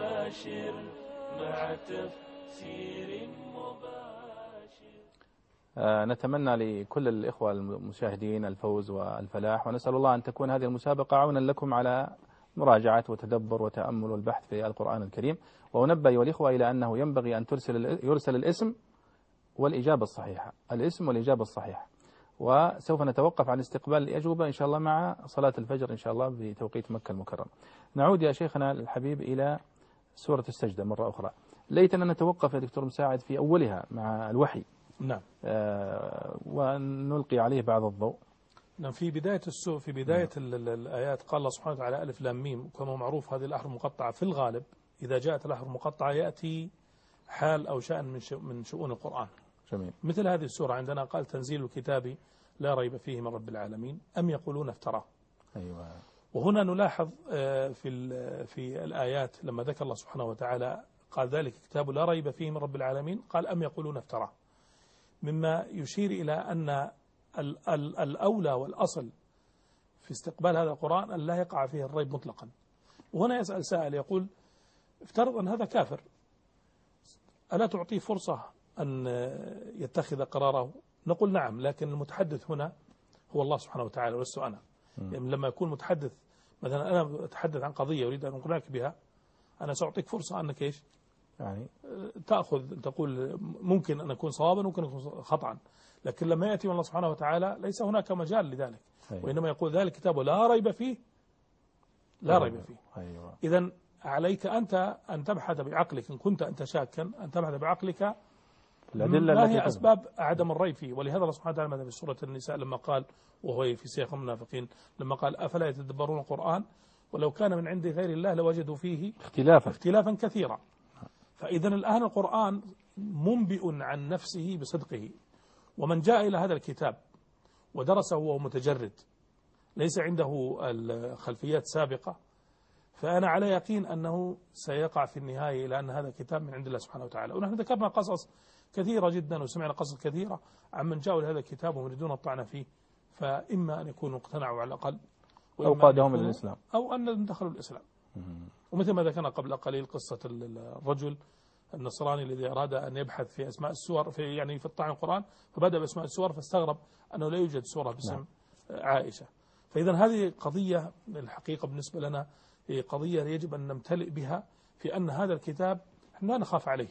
مباشر مع تفسير مباشر. نتمنى لكل الإخوة المشاهدين الفوز والفلاح، ونسأل الله أن تكون هذه المسابقة عونا لكم على مراجعة وتدبر وتأمل والبحث في القرآن الكريم. وأنبه والإخوة إلى أنه ينبغي أن ترسل يرسل الاسم والإجابة الصحيحة، الاسم والإجابة الصحيحة. وسوف نتوقف عن استقبال الأجوبة إن شاء الله مع صلاة الفجر إن شاء الله بتوقيت مكة المكرمة. نعود يا شيخنا الحبيب إلى سورة السجدة مرة أخرى. ليتنا نتوقف يا دكتور مساعد في أولها مع الوحي. نعم. آه ونلقي عليه بعض الضوء. نعم. في بداية السورة في بداية نعم. الآيات قال الله سبحانه وتعالى ألف لام ميم، كما معروف هذه الأحرف المقطعة في الغالب إذا جاءت الأحرف المقطعة يأتي حال أو شأن من من شؤون القرآن. جميل. مثل هذه السورة عندنا قال تنزيل الكتاب لا ريب فيه من رب العالمين أم يقولون افتراه. أيوة. وهنا نلاحظ في في الآيات لما ذكر الله سبحانه وتعالى قال ذلك كتاب لا ريب فيه من رب العالمين قال أم يقولون افتراه، مما يشير إلى أن الأولى والأصل في استقبال هذا القرآن أن لا يقع فيه الريب مطلقا. وهنا يسأل سائل يقول افترض أن هذا كافر، ألا تعطيه فرصة أن يتخذ قراره؟ نقول نعم، لكن المتحدث هنا هو الله سبحانه وتعالى ولست أنا. يعني لما يكون متحدث مثلا أنا أتحدث عن قضية أريد أن أقنعك بها، أنا سأعطيك فرصة أنك إيش يعني تأخذ تقول ممكن أن أكون صوابا ممكن أن أكون خطأ، لكن لما يأتي من الله سبحانه وتعالى ليس هناك مجال لذلك. أيوة. وإنما يقول ذلك كتاب لا ريب فيه لا ريب فيه. أيوة. إذن عليك أنت أن تبحث بعقلك إن كنت أنت شاكا أن تبحث بعقلك ما هي أسباب عدم الريب فيه. ولهذا الله سبحانه وتعالى في سورة النساء لما قال وهو في سياق المنافقين لما قال أفلا يتدبرون القرآن ولو كان من عند غير الله لوجدوا فيه اختلافا اختلافا كثيرا. فإذا الآن القرآن منبئ عن نفسه بصدقه، ومن جاء إلى هذا الكتاب ودرسه وهو متجرد ليس عنده الخلفيات سابقة فأنا على يقين أنه سيقع في النهاية إلى أن هذا الكتاب من عند الله سبحانه وتعالى. ونحن ذكرنا قصص كثيرة جدا وسمعنا قصص كثيرة عن من جاءوا لهذا الكتاب ويريدون الطعن فيه، فإما أن يكونوا اقتنعوا على الأقل أو قادهم الإسلام أو أن دخلوا الإسلام. ومثل ما ذكرنا قبل قليل قصة الرجل النصراني الذي أراد أن يبحث في أسماء السور في يعني في الطعن القرآن فبدأ بأسماء السور فاستغرب أنه لا يوجد سورة باسم نعم. عائشة. فإذا هذه قضية الحقيقة بالنسبة لنا هي قضية يجب أن نمتلئ بها في أن هذا الكتاب نحن لا نخاف عليه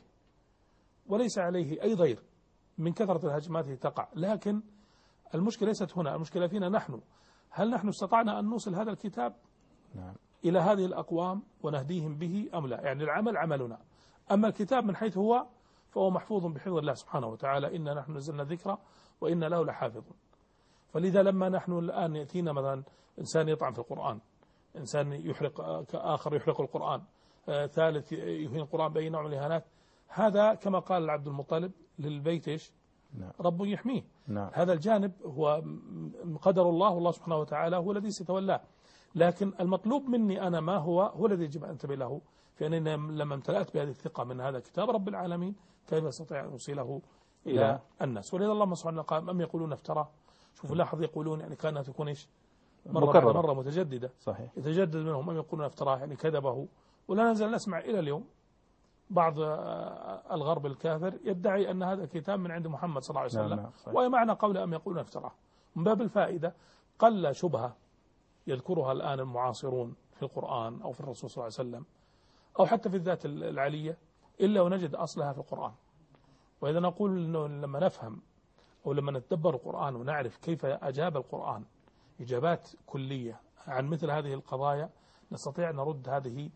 وليس عليه أي ضير من كثرة الهجمات التي تقع، لكن المشكلة ليست هنا، المشكلة فينا نحن. هل نحن استطعنا أن نوصل هذا الكتاب نعم. إلى هذه الأقوام ونهديهم به أم لا؟ يعني العمل عملنا، أما الكتاب من حيث هو فهو محفوظ بحفظ الله سبحانه وتعالى إنا نحن نزلنا ذكرى وإنا له لحافظون. فلذا لما نحن الآن يأتينا مثلا إنسان يطعن في القرآن، إنسان يحرق آخر يحرق القرآن، آه ثالث يهين القرآن بأي نوع من الإهانات، هذا كما قال عبد المطلب للبيت إيش نعم. رب يحميه نعم. هذا الجانب هو قدر الله والله سبحانه وتعالى هو الذي سيتولاه. لكن المطلوب مني أنا ما هو هو الذي يجب أن أنتبه له، فأنني لما امتلأت بهذه الثقة من هذا كتاب رب العالمين كيف أستطيع أن أوصله إلى لا. الناس. ولذا الله سبحانه قال أم يقولون افترى. شوفوا لاحظ يقولون يعني كانها تكون إيش مرة بعد مرة متجددة صحيح. يتجدد منهم أم يقولون افتراه يعني كذبه. ولا نزل نسمع إلى اليوم بعض الغرب الكافر يدعي أن هذا الكتاب من عند محمد صلى الله عليه وسلم نعم نعم وهي معنى قول أم يقولون افتراه. من باب الفائدة قل شبهة يذكرها الآن المعاصرون في القرآن أو في الرسول صلى الله عليه وسلم أو حتى في الذات العالية إلا ونجد أصلها في القرآن. وإذا نقول إنه لما نفهم أو لما نتدبر القرآن ونعرف كيف أجاب القرآن إجابات كلية عن مثل هذه القضايا نستطيع أن نرد هذه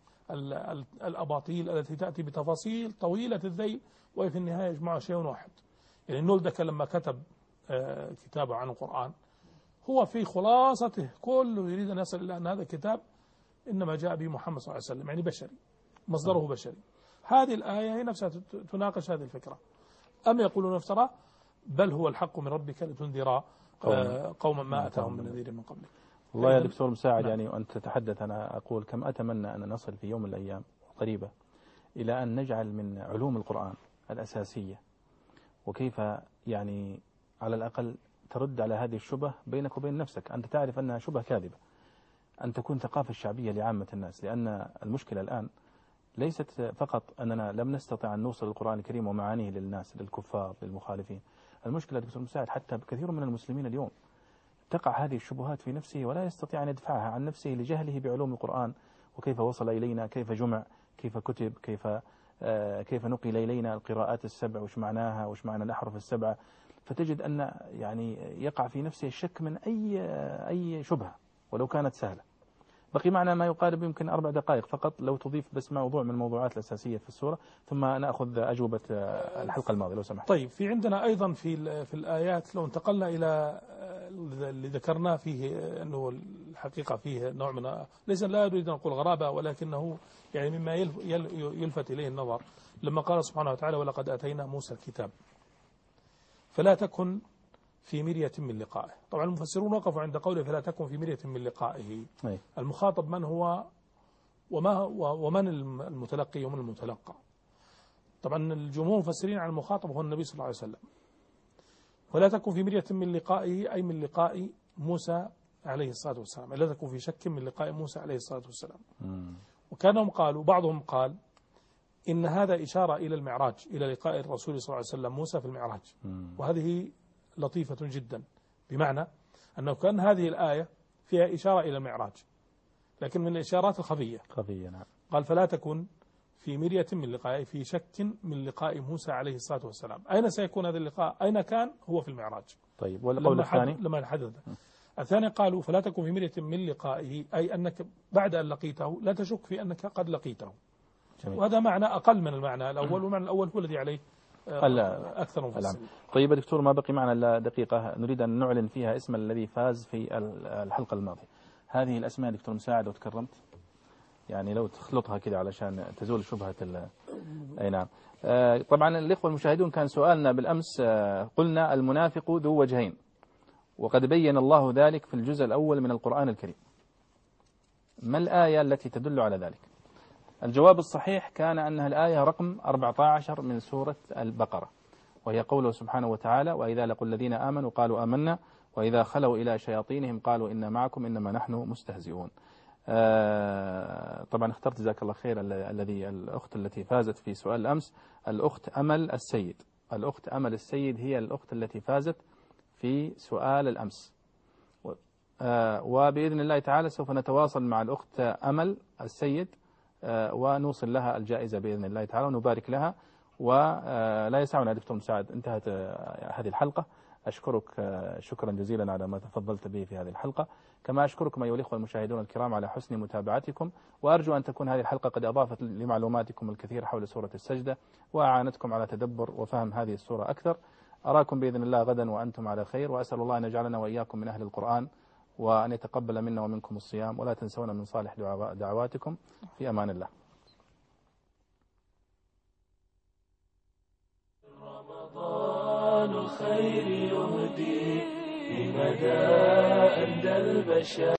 الأباطيل التي تأتي بتفاصيل طويلة الذيل وفي النهاية يجمعها شيء واحد. يعني نولدك لما كتب كتابه عن القرآن هو في خلاصته كله يريد أن يصل إلى أن هذا الكتاب إنما جاء به محمد صلى الله عليه وسلم، يعني بشري مصدره بشري. هذه الآية هي نفسها تناقش هذه الفكرة. أم يقولون افترى بل هو الحق من ربك لتنذر قوما ما أتاهم من نذير من قبلك. والله يا دكتور مساعد يعني وأنت تتحدث أنا أقول كم أتمنى أن نصل في يوم من الأيام قريبة إلى أن نجعل من علوم القرآن الأساسية وكيف يعني على الأقل ترد على هذه الشبه بينك وبين نفسك. أنت تعرف أنها شبه كاذبة، أن تكون ثقافة الشعبية لعامة الناس. لأن المشكلة الآن ليست فقط أننا لم نستطع أن نوصل القرآن الكريم ومعانيه للناس، للكفار، للمخالفين. المشكلة دكتور مساعد حتى كثير من المسلمين اليوم تقع هذه الشبهات في نفسه ولا يستطيع أن يدفعها عن نفسه لجهله بعلوم القرآن وكيف وصل إلينا، كيف جمع، كيف كتب، كيف آه كيف نقل إلينا القراءات السبع، وش معناها، وش معنى الأحرف السبعة. فتجد أن يعني يقع في نفسه الشك من أي أي شبهة ولو كانت سهلة. بقي معنا ما يقارب يمكن أربع دقائق فقط، لو تضيف بس موضوع من الموضوعات الأساسية في السورة ثم نأخذ أجوبة الحلقة الماضية لو سمحت. طيب، في عندنا أيضا في في الآيات لو انتقلنا إلى اللي ذكرناه فيه أنه الحقيقة فيه نوع من، ليس لا أريد أن أقول غرابة، ولكنه يعني مما يلفت إليه النظر لما قال سبحانه وتعالى ولقد آتينا موسى الكتاب فلا تكن في مرية من لقائه. طبعا المفسرون وقفوا عند قوله فلا تكن في مرية من لقائه. أي. المخاطب من هو وما ومن المتلقي ومن المتلقى. طبعا الجمهور المفسرين عن المخاطب هو النبي صلى الله عليه وسلم. ولا تكن في مرية من لقائه أي من لقاء موسى عليه الصلاة والسلام، لا تكن في شك من لقاء موسى عليه الصلاة والسلام. م. وكانهم قالوا، بعضهم قال إن هذا إشارة إلى المعراج، إلى لقاء الرسول صلى الله عليه وسلم موسى في المعراج. م. وهذه لطيفة جدا، بمعنى أنه كان هذه الآية فيها إشارة إلى المعراج لكن من الإشارات الخفية. خفية نعم. قال فلا تكن في مرية من لقائه، في شك من لقاء موسى عليه الصلاة والسلام. أين سيكون هذا اللقاء؟ أين كان؟ هو في المعراج. طيب، والقول الثاني لما حدث الثاني قالوا فلا تكن في مرية من لقائه أي أنك بعد أن لقيته لا تشك في أنك قد لقيته. جميل. وهذا معنى أقل من المعنى الأول، والمعنى الأول هو الذي عليه أكثر مفسرين. طيب دكتور، ما بقي معنا إلا دقيقة نريد أن نعلن فيها اسم الذي فاز في الحلقة الماضية. هذه الأسماء دكتور مساعد لو تكرمت، يعني لو تخلطها كده علشان تزول شبهة ال... أي نعم. آه طبعا الإخوة المشاهدون كان سؤالنا بالأمس، آه قلنا المنافق ذو وجهين، وقد بين الله ذلك في الجزء الأول من القرآن الكريم. ما الآية التي تدل على ذلك؟ الجواب الصحيح كان أنها الآية رقم أربعة عشر من سورة البقرة، وهي قوله سبحانه وتعالى وإذا لقوا الذين آمنوا قالوا آمنا وإذا خلوا إلى شياطينهم قالوا إنا معكم إنما نحن مستهزئون. آه طبعا اخترت جزاك الله خير الذي الأخت التي فازت في سؤال الأمس الأخت أمل السيد. الأخت أمل السيد هي الأخت التي فازت في سؤال الأمس، آه وبإذن الله تعالى سوف نتواصل مع الأخت أمل السيد آه ونوصل لها الجائزة بإذن الله تعالى ونبارك لها. ولا يسعنا دكتور مساعد، انتهت آه هذه الحلقة. أشكرك آه شكرا جزيلا على ما تفضلت به في هذه الحلقة، كما أشكركم أيها الإخوة المشاهدون الكرام على حسن متابعتكم، وأرجو أن تكون هذه الحلقة قد أضافت لمعلوماتكم الكثير حول سورة السجدة وأعانتكم على تدبر وفهم هذه السورة أكثر. أراكم بإذن الله غدا وأنتم على خير، وأسأل الله أن يجعلنا وإياكم من أهل القرآن وأن يتقبل منا ومنكم الصيام، ولا تنسونا من صالح دعواتكم. في أمان الله. رمضان الخير يهدي بمدى أندى البشر.